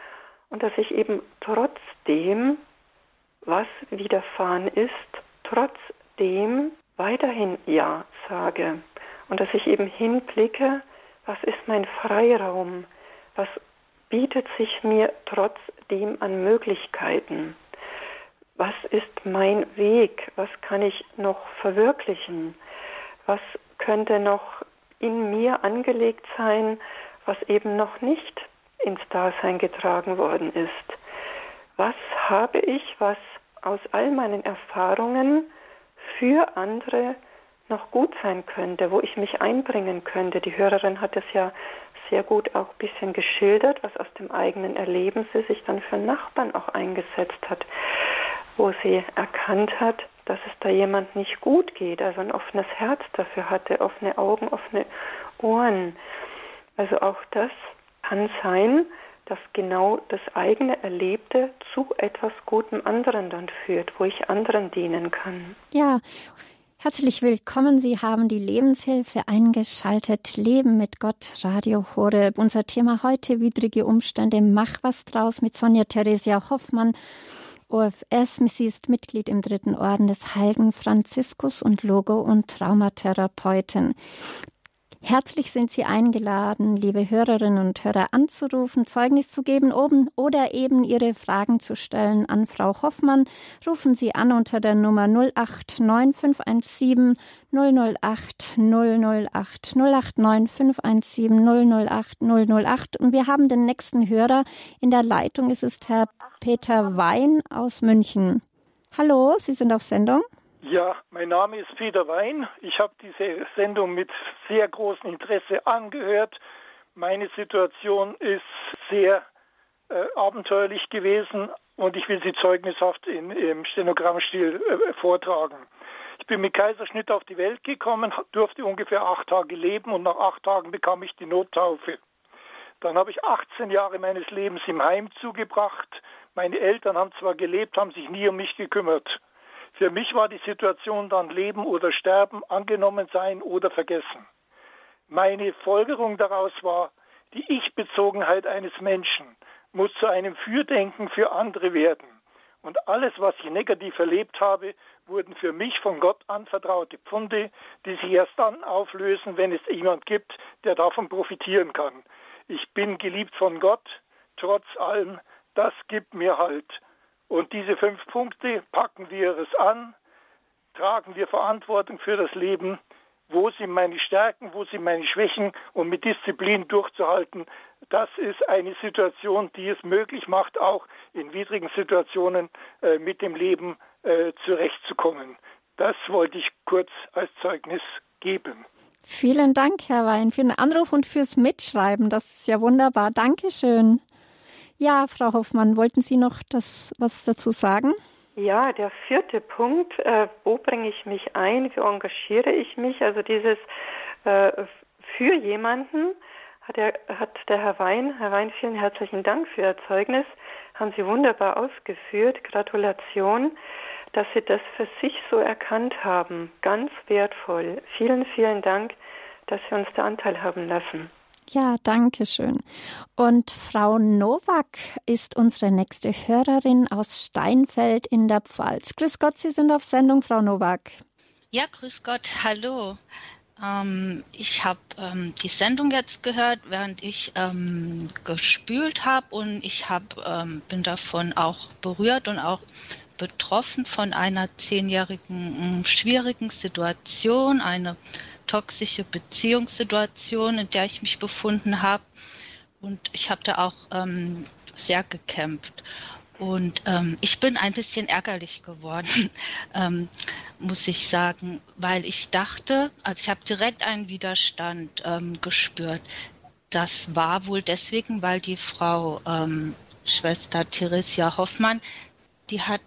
und dass ich eben trotzdem, was widerfahren ist, trotzdem weiterhin Ja sage und dass ich eben hinblicke, was ist mein Freiraum, was bietet sich mir trotzdem an Möglichkeiten, was ist mein Weg, was kann ich noch verwirklichen, was könnte noch in mir angelegt sein, was eben noch nicht ins Dasein getragen worden ist. Was habe ich, was aus all meinen Erfahrungen für andere noch gut sein könnte, wo ich mich einbringen könnte. Die Hörerin hat es ja sehr gut auch ein bisschen geschildert, was aus dem eigenen Erleben sie sich dann für Nachbarn auch eingesetzt hat, wo sie erkannt hat, dass es da jemand nicht gut geht, also ein offenes Herz dafür hatte, offene Augen, offene Ohren. Also auch das kann sein, dass genau das eigene Erlebte zu etwas Gutem anderen dann führt, wo ich anderen dienen kann. Ja, Herzlich willkommen. Sie haben die Lebenshilfe eingeschaltet. Leben mit Gott, Radio Horeb. Unser Thema heute, widrige Umstände. Mach was draus mit Sonja Theresia Hoffmann, O F S. Sie ist Mitglied im Dritten Orden des Heiligen Franziskus und Logo- und Traumatherapeutin. Herzlich sind Sie eingeladen, liebe Hörerinnen und Hörer, anzurufen, Zeugnis zu geben oben oder eben Ihre Fragen zu stellen an Frau Hoffmann. Rufen Sie an unter der Nummer null acht neun fünf eins sieben null null acht null null acht null acht neun fünf eins sieben null null acht null null acht. Und wir haben den nächsten Hörer in der Leitung. Es ist Herr Peter Wein aus München. Hallo, Sie sind auf Sendung. Ja, mein Name ist Peter Wein. Ich habe diese Sendung mit sehr großem Interesse angehört. Meine Situation ist sehr äh, abenteuerlich gewesen und ich will sie zeugnishaft in, im Stenogrammstil äh, vortragen. Ich bin mit Kaiserschnitt auf die Welt gekommen, durfte ungefähr acht Tage leben und nach acht Tagen bekam ich die Nottaufe. Dann habe ich achtzehn Jahre meines Lebens im Heim zugebracht. Meine Eltern haben zwar gelebt, haben sich nie um mich gekümmert. Für mich war die Situation dann Leben oder Sterben, angenommen sein oder vergessen. Meine Folgerung daraus war, die Ich-Bezogenheit eines Menschen muss zu einem Fürdenken für andere werden. Und alles, was ich negativ erlebt habe, wurden für mich von Gott anvertraute Pfunde, die sich erst dann auflösen, wenn es jemand gibt, der davon profitieren kann. Ich bin geliebt von Gott, trotz allem, das gibt mir Halt. Und diese fünf Punkte packen wir es an, tragen wir Verantwortung für das Leben. Wo sind meine Stärken, wo sind meine Schwächen, um mit Disziplin durchzuhalten. Das ist eine Situation, die es möglich macht, auch in widrigen Situationen äh, mit dem Leben äh, zurechtzukommen. Das wollte ich kurz als Zeugnis geben. Vielen Dank, Herr Wein, für den Anruf und fürs Mitschreiben. Das ist ja wunderbar. Dankeschön. Ja, Frau Hoffmann, wollten Sie noch das was dazu sagen? Ja, der vierte Punkt, äh, wo bringe ich mich ein, wie engagiere ich mich? Also dieses äh, für jemanden hat, er, hat der Herr Wein, Herr Wein, vielen herzlichen Dank für Ihr Zeugnis, haben Sie wunderbar ausgeführt. Gratulation, dass Sie das für sich so erkannt haben. Ganz wertvoll. Vielen, vielen Dank, dass Sie uns da Anteil haben lassen. Ja, danke schön. Und Frau Nowak ist unsere nächste Hörerin aus Steinfeld in der Pfalz. Grüß Gott, Sie sind auf Sendung, Frau Nowak. Ja, grüß Gott, hallo. Ähm, ich habe ähm, die Sendung jetzt gehört, während ich ähm, gespült habe und ich hab, ähm, bin davon auch berührt und auch betroffen von einer zehnjährigen schwierigen Situation, eine toxische Beziehungssituation, in der ich mich befunden habe. Und ich habe da auch ähm, sehr gekämpft. Und ähm, ich bin ein bisschen ärgerlich geworden, ähm, muss ich sagen, weil ich dachte, also ich habe direkt einen Widerstand ähm, gespürt. Das war wohl deswegen, weil die Frau ähm, Schwester Theresia Hoffmann, die hat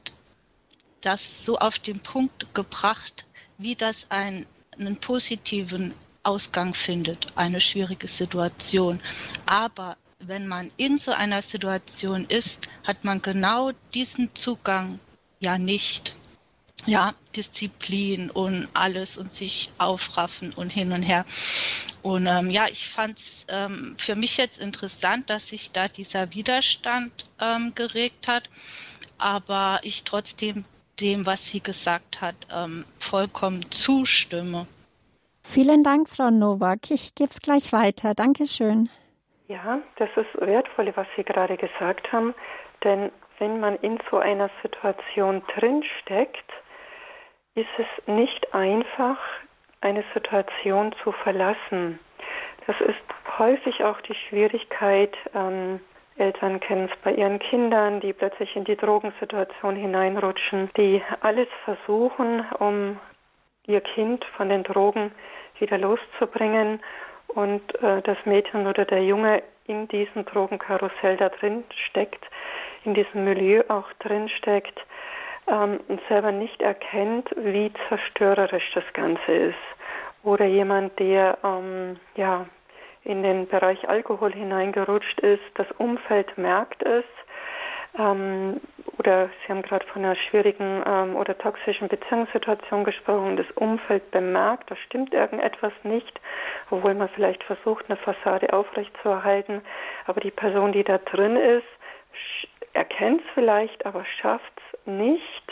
das so auf den Punkt gebracht, wie das ein einen positiven Ausgang findet, eine schwierige Situation. Aber wenn man in so einer Situation ist, hat man genau diesen Zugang ja nicht. Ja, Disziplin und alles und sich aufraffen und hin und her. Und ähm, ja, ich fand es ähm, für mich jetzt interessant, dass sich da dieser Widerstand ähm, geregt hat, aber ich trotzdem dem, was sie gesagt hat, ähm, vollkommen zustimme. Vielen Dank, Frau Nowak. Ich gebe es gleich weiter. Dankeschön. Ja, das ist wertvoll, was Sie gerade gesagt haben, denn wenn man in so einer Situation drinsteckt, ist es nicht einfach, eine Situation zu verlassen. Das ist häufig auch die Schwierigkeit, ähm, Eltern kennen es bei ihren Kindern, die plötzlich in die Drogensituation hineinrutschen, die alles versuchen, um ihr Kind von den Drogen wieder loszubringen und äh, das Mädchen oder der Junge in diesem Drogenkarussell da drin steckt, in diesem Milieu auch drin steckt ähm, und selber nicht erkennt, wie zerstörerisch das Ganze ist. Oder jemand, der ähm, ja in den Bereich Alkohol hineingerutscht ist, das Umfeld merkt es, ähm, oder Sie haben gerade von einer schwierigen ähm, oder toxischen Beziehungssituation gesprochen, das Umfeld bemerkt, da stimmt irgendetwas nicht, obwohl man vielleicht versucht, eine Fassade aufrechtzuerhalten, aber die Person, die da drin ist, erkennt es vielleicht, aber schafft es nicht,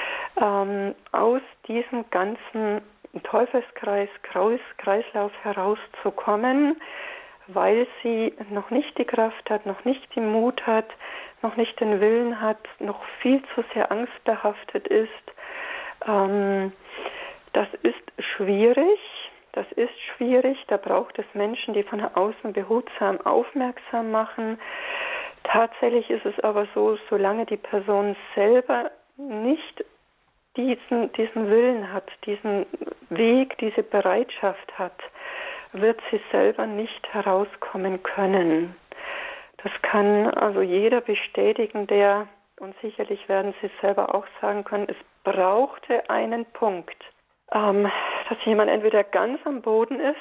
ähm, aus diesem ganzen Teufelskreis, Kreis, Kreislauf herauszukommen, weil sie noch nicht die Kraft hat, noch nicht den Mut hat, noch nicht den Willen hat, noch viel zu sehr angstbehaftet ist. Ähm, das ist schwierig, das ist schwierig. Da braucht es Menschen, die von außen behutsam aufmerksam machen. Tatsächlich ist es aber so, solange die Person selber nicht diesen, diesen Willen hat, diesen Weg, diese Bereitschaft hat, wird sie selber nicht herauskommen können. Das kann also jeder bestätigen, der, und sicherlich werden Sie selber auch sagen können, es brauchte einen Punkt, ähm, dass jemand entweder ganz am Boden ist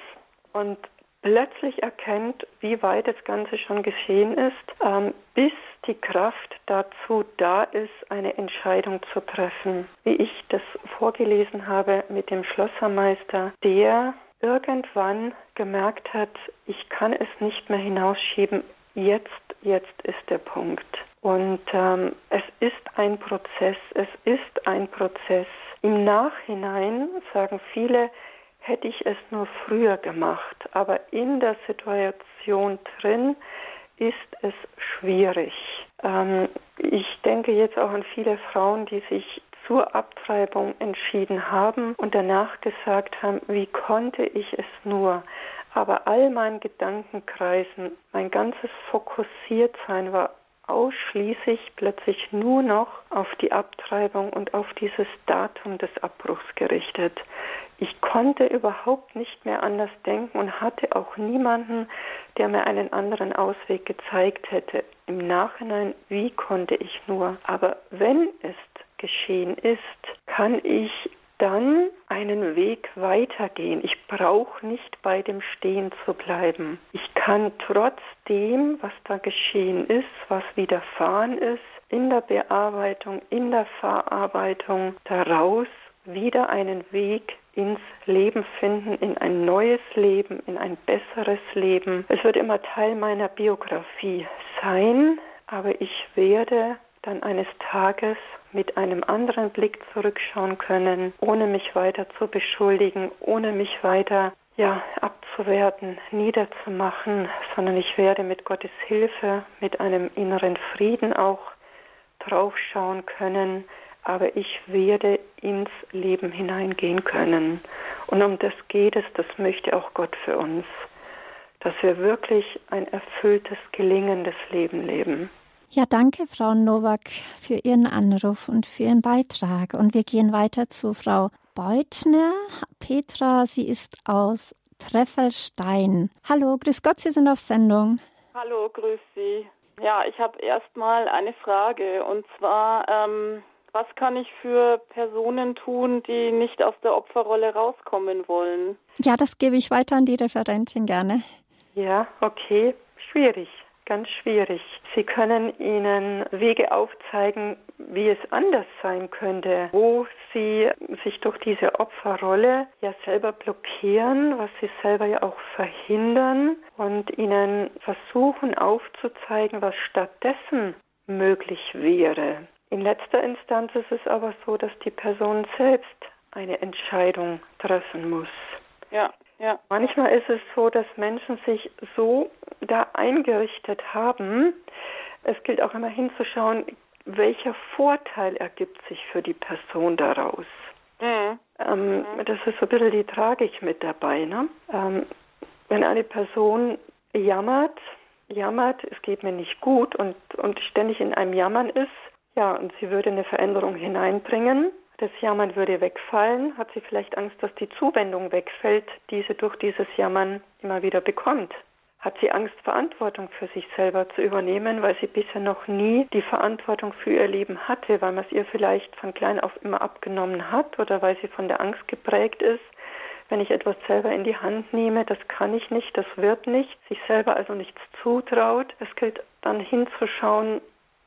und plötzlich erkennt, wie weit das Ganze schon geschehen ist, ähm, bis die Kraft dazu da ist, eine Entscheidung zu treffen. Wie ich das vorgelesen habe mit dem Schlossermeister, der irgendwann gemerkt hat, ich kann es nicht mehr hinausschieben, jetzt, jetzt ist der Punkt. Und ähm, es ist ein Prozess, es ist ein Prozess. Im Nachhinein sagen viele, hätte ich es nur früher gemacht, aber in der Situation drin ist es schwierig. Ähm, ich denke jetzt auch an viele Frauen, die sich zur Abtreibung entschieden haben und danach gesagt haben, wie konnte ich es nur? Aber all mein Gedankenkreisen, mein ganzes Fokussiertsein war ausschließlich plötzlich nur noch auf die Abtreibung und auf dieses Datum des Abbruchs gerichtet. Ich konnte überhaupt nicht mehr anders denken und hatte auch niemanden, der mir einen anderen Ausweg gezeigt hätte. Im Nachhinein, wie konnte ich nur? Aber wenn es geschehen ist, kann ich dann einen Weg weitergehen. Ich brauche nicht bei dem Stehen zu bleiben. Ich kann trotzdem, was da geschehen ist, was widerfahren ist, in der Bearbeitung, in der Verarbeitung daraus wieder einen Weg ins Leben finden, in ein neues Leben, in ein besseres Leben. Es wird immer Teil meiner Biografie sein, aber ich werde dann eines Tages mit einem anderen Blick zurückschauen können, ohne mich weiter zu beschuldigen, ohne mich weiter ja, abzuwerten, niederzumachen, sondern ich werde mit Gottes Hilfe, mit einem inneren Frieden auch draufschauen können, aber ich werde ins Leben hineingehen können. Und um das geht es, das möchte auch Gott für uns, dass wir wirklich ein erfülltes, gelingendes Leben leben. Ja, danke, Frau Nowak, für Ihren Anruf und für Ihren Beitrag. Und wir gehen weiter zu Frau Beutner. Petra, sie ist aus Treffelstein. Hallo, grüß Gott, Sie sind auf Sendung. Hallo, grüß Sie. Ja, ich habe erstmal eine Frage. Und zwar, ähm, was kann ich für Personen tun, die nicht aus der Opferrolle rauskommen wollen? Ja, das gebe ich weiter an die Referentin gerne. Ja, okay, schwierig. Ganz schwierig. Sie können Ihnen Wege aufzeigen, wie es anders sein könnte, wo Sie sich durch diese Opferrolle ja selber blockieren, was Sie selber ja auch verhindern und Ihnen versuchen aufzuzeigen, was stattdessen möglich wäre. In letzter Instanz ist es aber so, dass die Person selbst eine Entscheidung treffen muss. Ja. Ja. Manchmal ist es so, dass Menschen sich so da eingerichtet haben. Es gilt auch immer hinzuschauen, welcher Vorteil ergibt sich für die Person daraus. Mhm. Ähm, mhm. Das ist so ein bisschen die Tragik mit dabei. Ne? Ähm, wenn eine Person jammert, jammert, es geht mir nicht gut und, und ständig in einem Jammern ist, ja, und sie würde eine Veränderung hineinbringen, das Jammern würde wegfallen, hat sie vielleicht Angst, dass die Zuwendung wegfällt, die sie durch dieses Jammern immer wieder bekommt. Hat sie Angst, Verantwortung für sich selber zu übernehmen, weil sie bisher noch nie die Verantwortung für ihr Leben hatte, weil man es ihr vielleicht von klein auf immer abgenommen hat oder weil sie von der Angst geprägt ist, wenn ich etwas selber in die Hand nehme, das kann ich nicht, das wird nicht, sich selber also nichts zutraut. Es gilt dann hinzuschauen,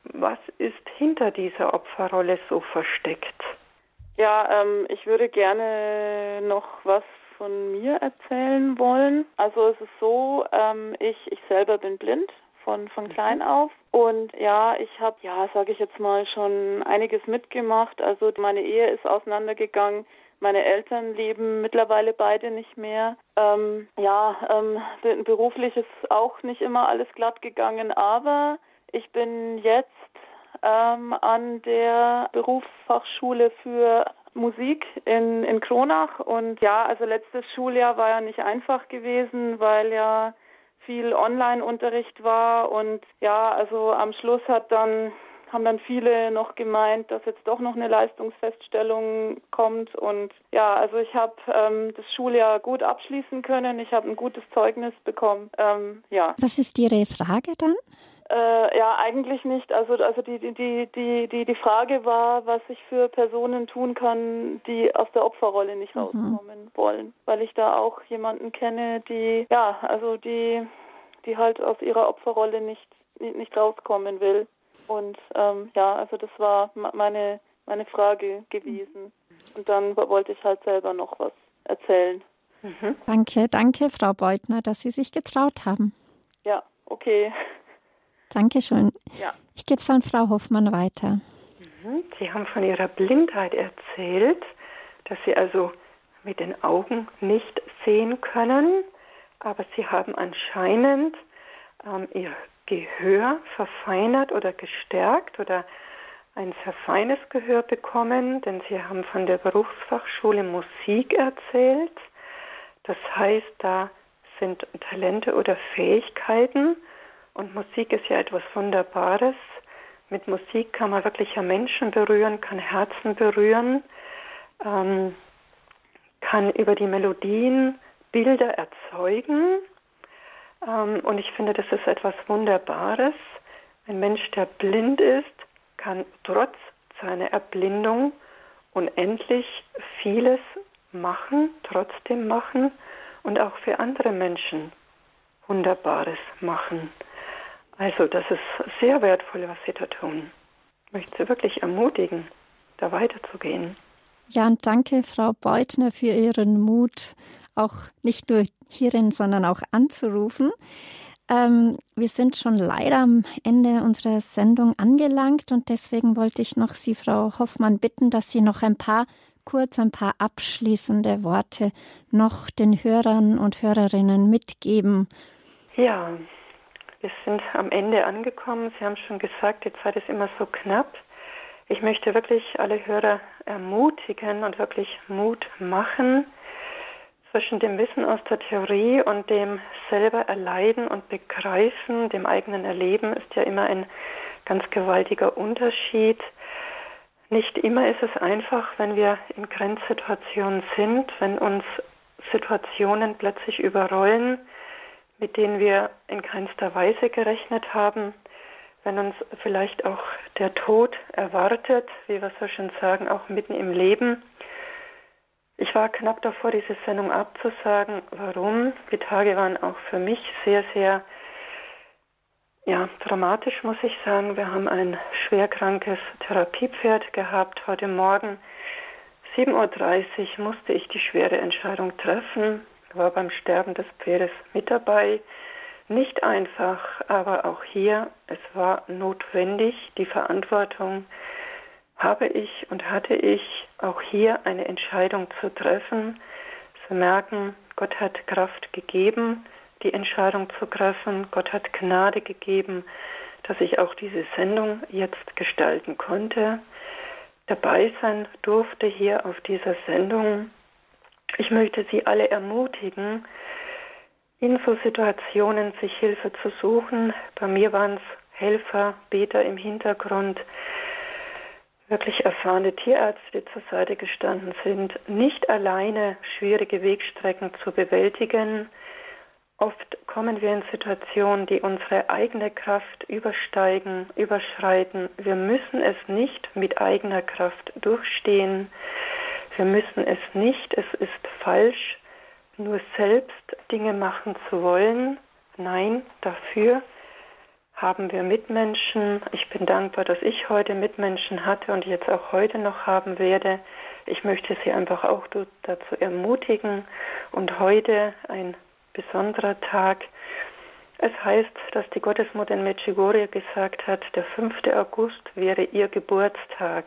was ist hinter dieser Opferrolle so versteckt? Ja, ähm, ich würde gerne noch was von mir erzählen wollen. Also es ist so, ähm, ich, ich selber bin blind von, von klein auf und ja, ich habe, ja, sage ich jetzt mal, schon einiges mitgemacht. Also meine Ehe ist auseinandergegangen. Meine Eltern leben mittlerweile beide nicht mehr. Ähm, ja, ähm, beruflich ist auch nicht immer alles glatt gegangen, aber ich bin jetzt ähm, an der Berufsfachschule für Musik in, in Kronach und ja, also letztes Schuljahr war ja nicht einfach gewesen, weil ja viel Online-Unterricht war und ja, also am Schluss hat dann haben dann viele noch gemeint, dass jetzt doch noch eine Leistungsfeststellung kommt und ja, also ich habe ähm, das Schuljahr gut abschließen können, ich habe ein gutes Zeugnis bekommen, ähm, ja. Was ist Ihre Frage dann? Äh, ja, eigentlich nicht. Also, also die, die, die, die, die, die Frage war, was ich für Personen tun kann, die aus der Opferrolle nicht mhm. rauskommen wollen. Weil ich da auch jemanden kenne, die, ja, also die, die halt aus ihrer Opferrolle nicht, nicht rauskommen will. Und ähm, ja, also das war meine, meine Frage gewesen. Und dann wollte ich halt selber noch was erzählen. Mhm. Danke, danke, Frau Beutner, dass Sie sich getraut haben. Ja, okay. Dankeschön. Ja. Ich gebe es an Frau Hoffmann weiter. Sie haben von Ihrer Blindheit erzählt, dass Sie also mit den Augen nicht sehen können, aber Sie haben anscheinend ähm, Ihr Gehör verfeinert oder gestärkt oder ein sehr feines Gehör bekommen, denn Sie haben von der Berufsfachschule Musik erzählt. Das heißt, da sind Talente oder Fähigkeiten. Und Musik ist ja etwas Wunderbares. Mit Musik kann man wirklich ja Menschen berühren, kann Herzen berühren, ähm, kann über die Melodien Bilder erzeugen. Ähm, und ich finde, das ist etwas Wunderbares. Ein Mensch, der blind ist, kann trotz seiner Erblindung unendlich vieles machen, trotzdem machen und auch für andere Menschen Wunderbares machen. Also das ist sehr wertvoll, was Sie da tun. Ich möchte Sie wirklich ermutigen, da weiterzugehen. Ja, und danke, Frau Beutner, für Ihren Mut, auch nicht nur hierin, sondern auch anzurufen. Ähm, wir sind schon leider am Ende unserer Sendung angelangt und deswegen wollte ich noch Sie, Frau Hoffmann, bitten, dass Sie noch ein paar, kurz ein paar abschließende Worte noch den Hörern und Hörerinnen mitgeben. Ja, wir sind am Ende angekommen. Sie haben schon gesagt, die Zeit ist immer so knapp. Ich möchte wirklich alle Hörer ermutigen und wirklich Mut machen. Zwischen dem Wissen aus der Theorie und dem selber erleiden und begreifen, dem eigenen Erleben, ist ja immer ein ganz gewaltiger Unterschied. Nicht immer ist es einfach, wenn wir in Grenzsituationen sind, wenn uns Situationen plötzlich überrollen, mit denen wir in keinster Weise gerechnet haben, wenn uns vielleicht auch der Tod erwartet, wie wir so schön sagen, auch mitten im Leben. Ich war knapp davor, diese Sendung abzusagen. Warum? Die Tage waren auch für mich sehr, sehr ja, dramatisch, muss ich sagen. Wir haben ein schwerkrankes Therapiepferd gehabt. Heute Morgen sieben Uhr dreißig musste ich die schwere Entscheidung treffen. War beim Sterben des Pferdes mit dabei. Nicht einfach, aber auch hier, es war notwendig. Die Verantwortung habe ich und hatte ich, auch hier eine Entscheidung zu treffen. Zu merken, Gott hat Kraft gegeben, die Entscheidung zu treffen. Gott hat Gnade gegeben, dass ich auch diese Sendung jetzt gestalten konnte. Dabei sein durfte hier auf dieser Sendung. Ich möchte Sie alle ermutigen, in so Situationen sich Hilfe zu suchen. Bei mir waren es Helfer, Beter im Hintergrund, wirklich erfahrene Tierärzte, die zur Seite gestanden sind, nicht alleine schwierige Wegstrecken zu bewältigen. Oft kommen wir in Situationen, die unsere eigene Kraft übersteigen, überschreiten. Wir müssen es nicht mit eigener Kraft durchstehen. Wir müssen es nicht, es ist falsch, nur selbst Dinge machen zu wollen. Nein, dafür haben wir Mitmenschen. Ich bin dankbar, dass ich heute Mitmenschen hatte und jetzt auch heute noch haben werde. Ich möchte Sie einfach auch dazu ermutigen. Und heute ein besonderer Tag. Es heißt, dass die Gottesmutter in Medjugorje gesagt hat, der fünfte August wäre ihr Geburtstag.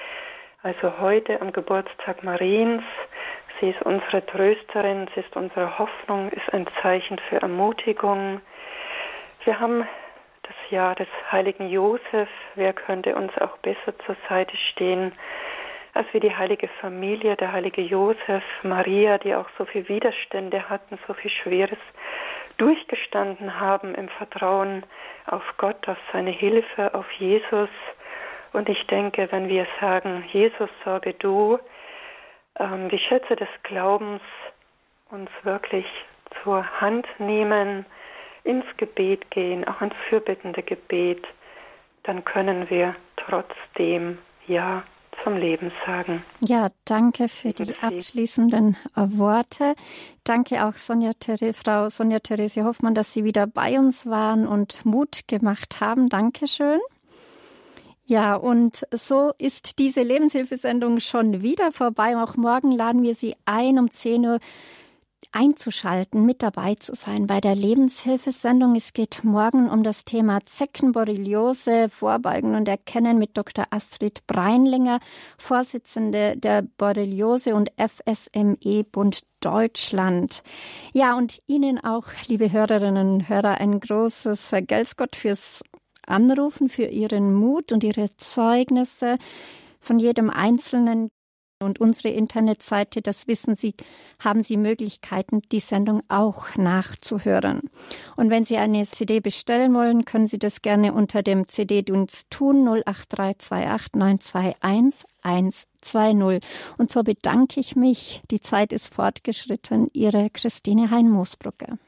Also heute am Geburtstag Mariens. Sie ist unsere Trösterin, sie ist unsere Hoffnung, ist ein Zeichen für Ermutigung. Wir haben das Jahr des heiligen Josef. Wer könnte uns auch besser zur Seite stehen als wie die heilige Familie, der heilige Josef, Maria, die auch so viel Widerstände hatten, so viel Schweres durchgestanden haben im Vertrauen auf Gott, auf seine Hilfe, auf Jesus. Und ich denke, wenn wir sagen, Jesus, sorge du, ähm, die Schätze des Glaubens uns wirklich zur Hand nehmen, ins Gebet gehen, auch ins fürbittende Gebet, dann können wir trotzdem Ja zum Leben sagen. Ja, danke für die abschließenden Worte. Danke auch Sonja Ther- Frau Sonja Theresia Hoffmann, dass Sie wieder bei uns waren und Mut gemacht haben. Dankeschön. Ja, und so ist diese Lebenshilfesendung schon wieder vorbei. Auch morgen laden wir Sie ein, um zehn Uhr einzuschalten, mit dabei zu sein bei der Lebenshilfesendung. Es geht morgen um das Thema Zeckenborreliose, Vorbeugen und Erkennen mit Doktor Astrid Breinlinger, Vorsitzende der Borreliose- und F S M E-Bund Deutschland. Ja, und Ihnen auch, liebe Hörerinnen und Hörer, ein großes Vergelt's Gott fürs Anrufen, für Ihren Mut und Ihre Zeugnisse von jedem Einzelnen. Und unsere Internetseite, das wissen Sie, haben Sie Möglichkeiten, die Sendung auch nachzuhören. Und wenn Sie eine C D bestellen wollen, können Sie das gerne unter dem C D-Dienst tun, null acht drei zwei acht neun zwei eins eins zwei null. Und so bedanke ich mich. Die Zeit ist fortgeschritten. Ihre Christine Hein-Moosbrugger.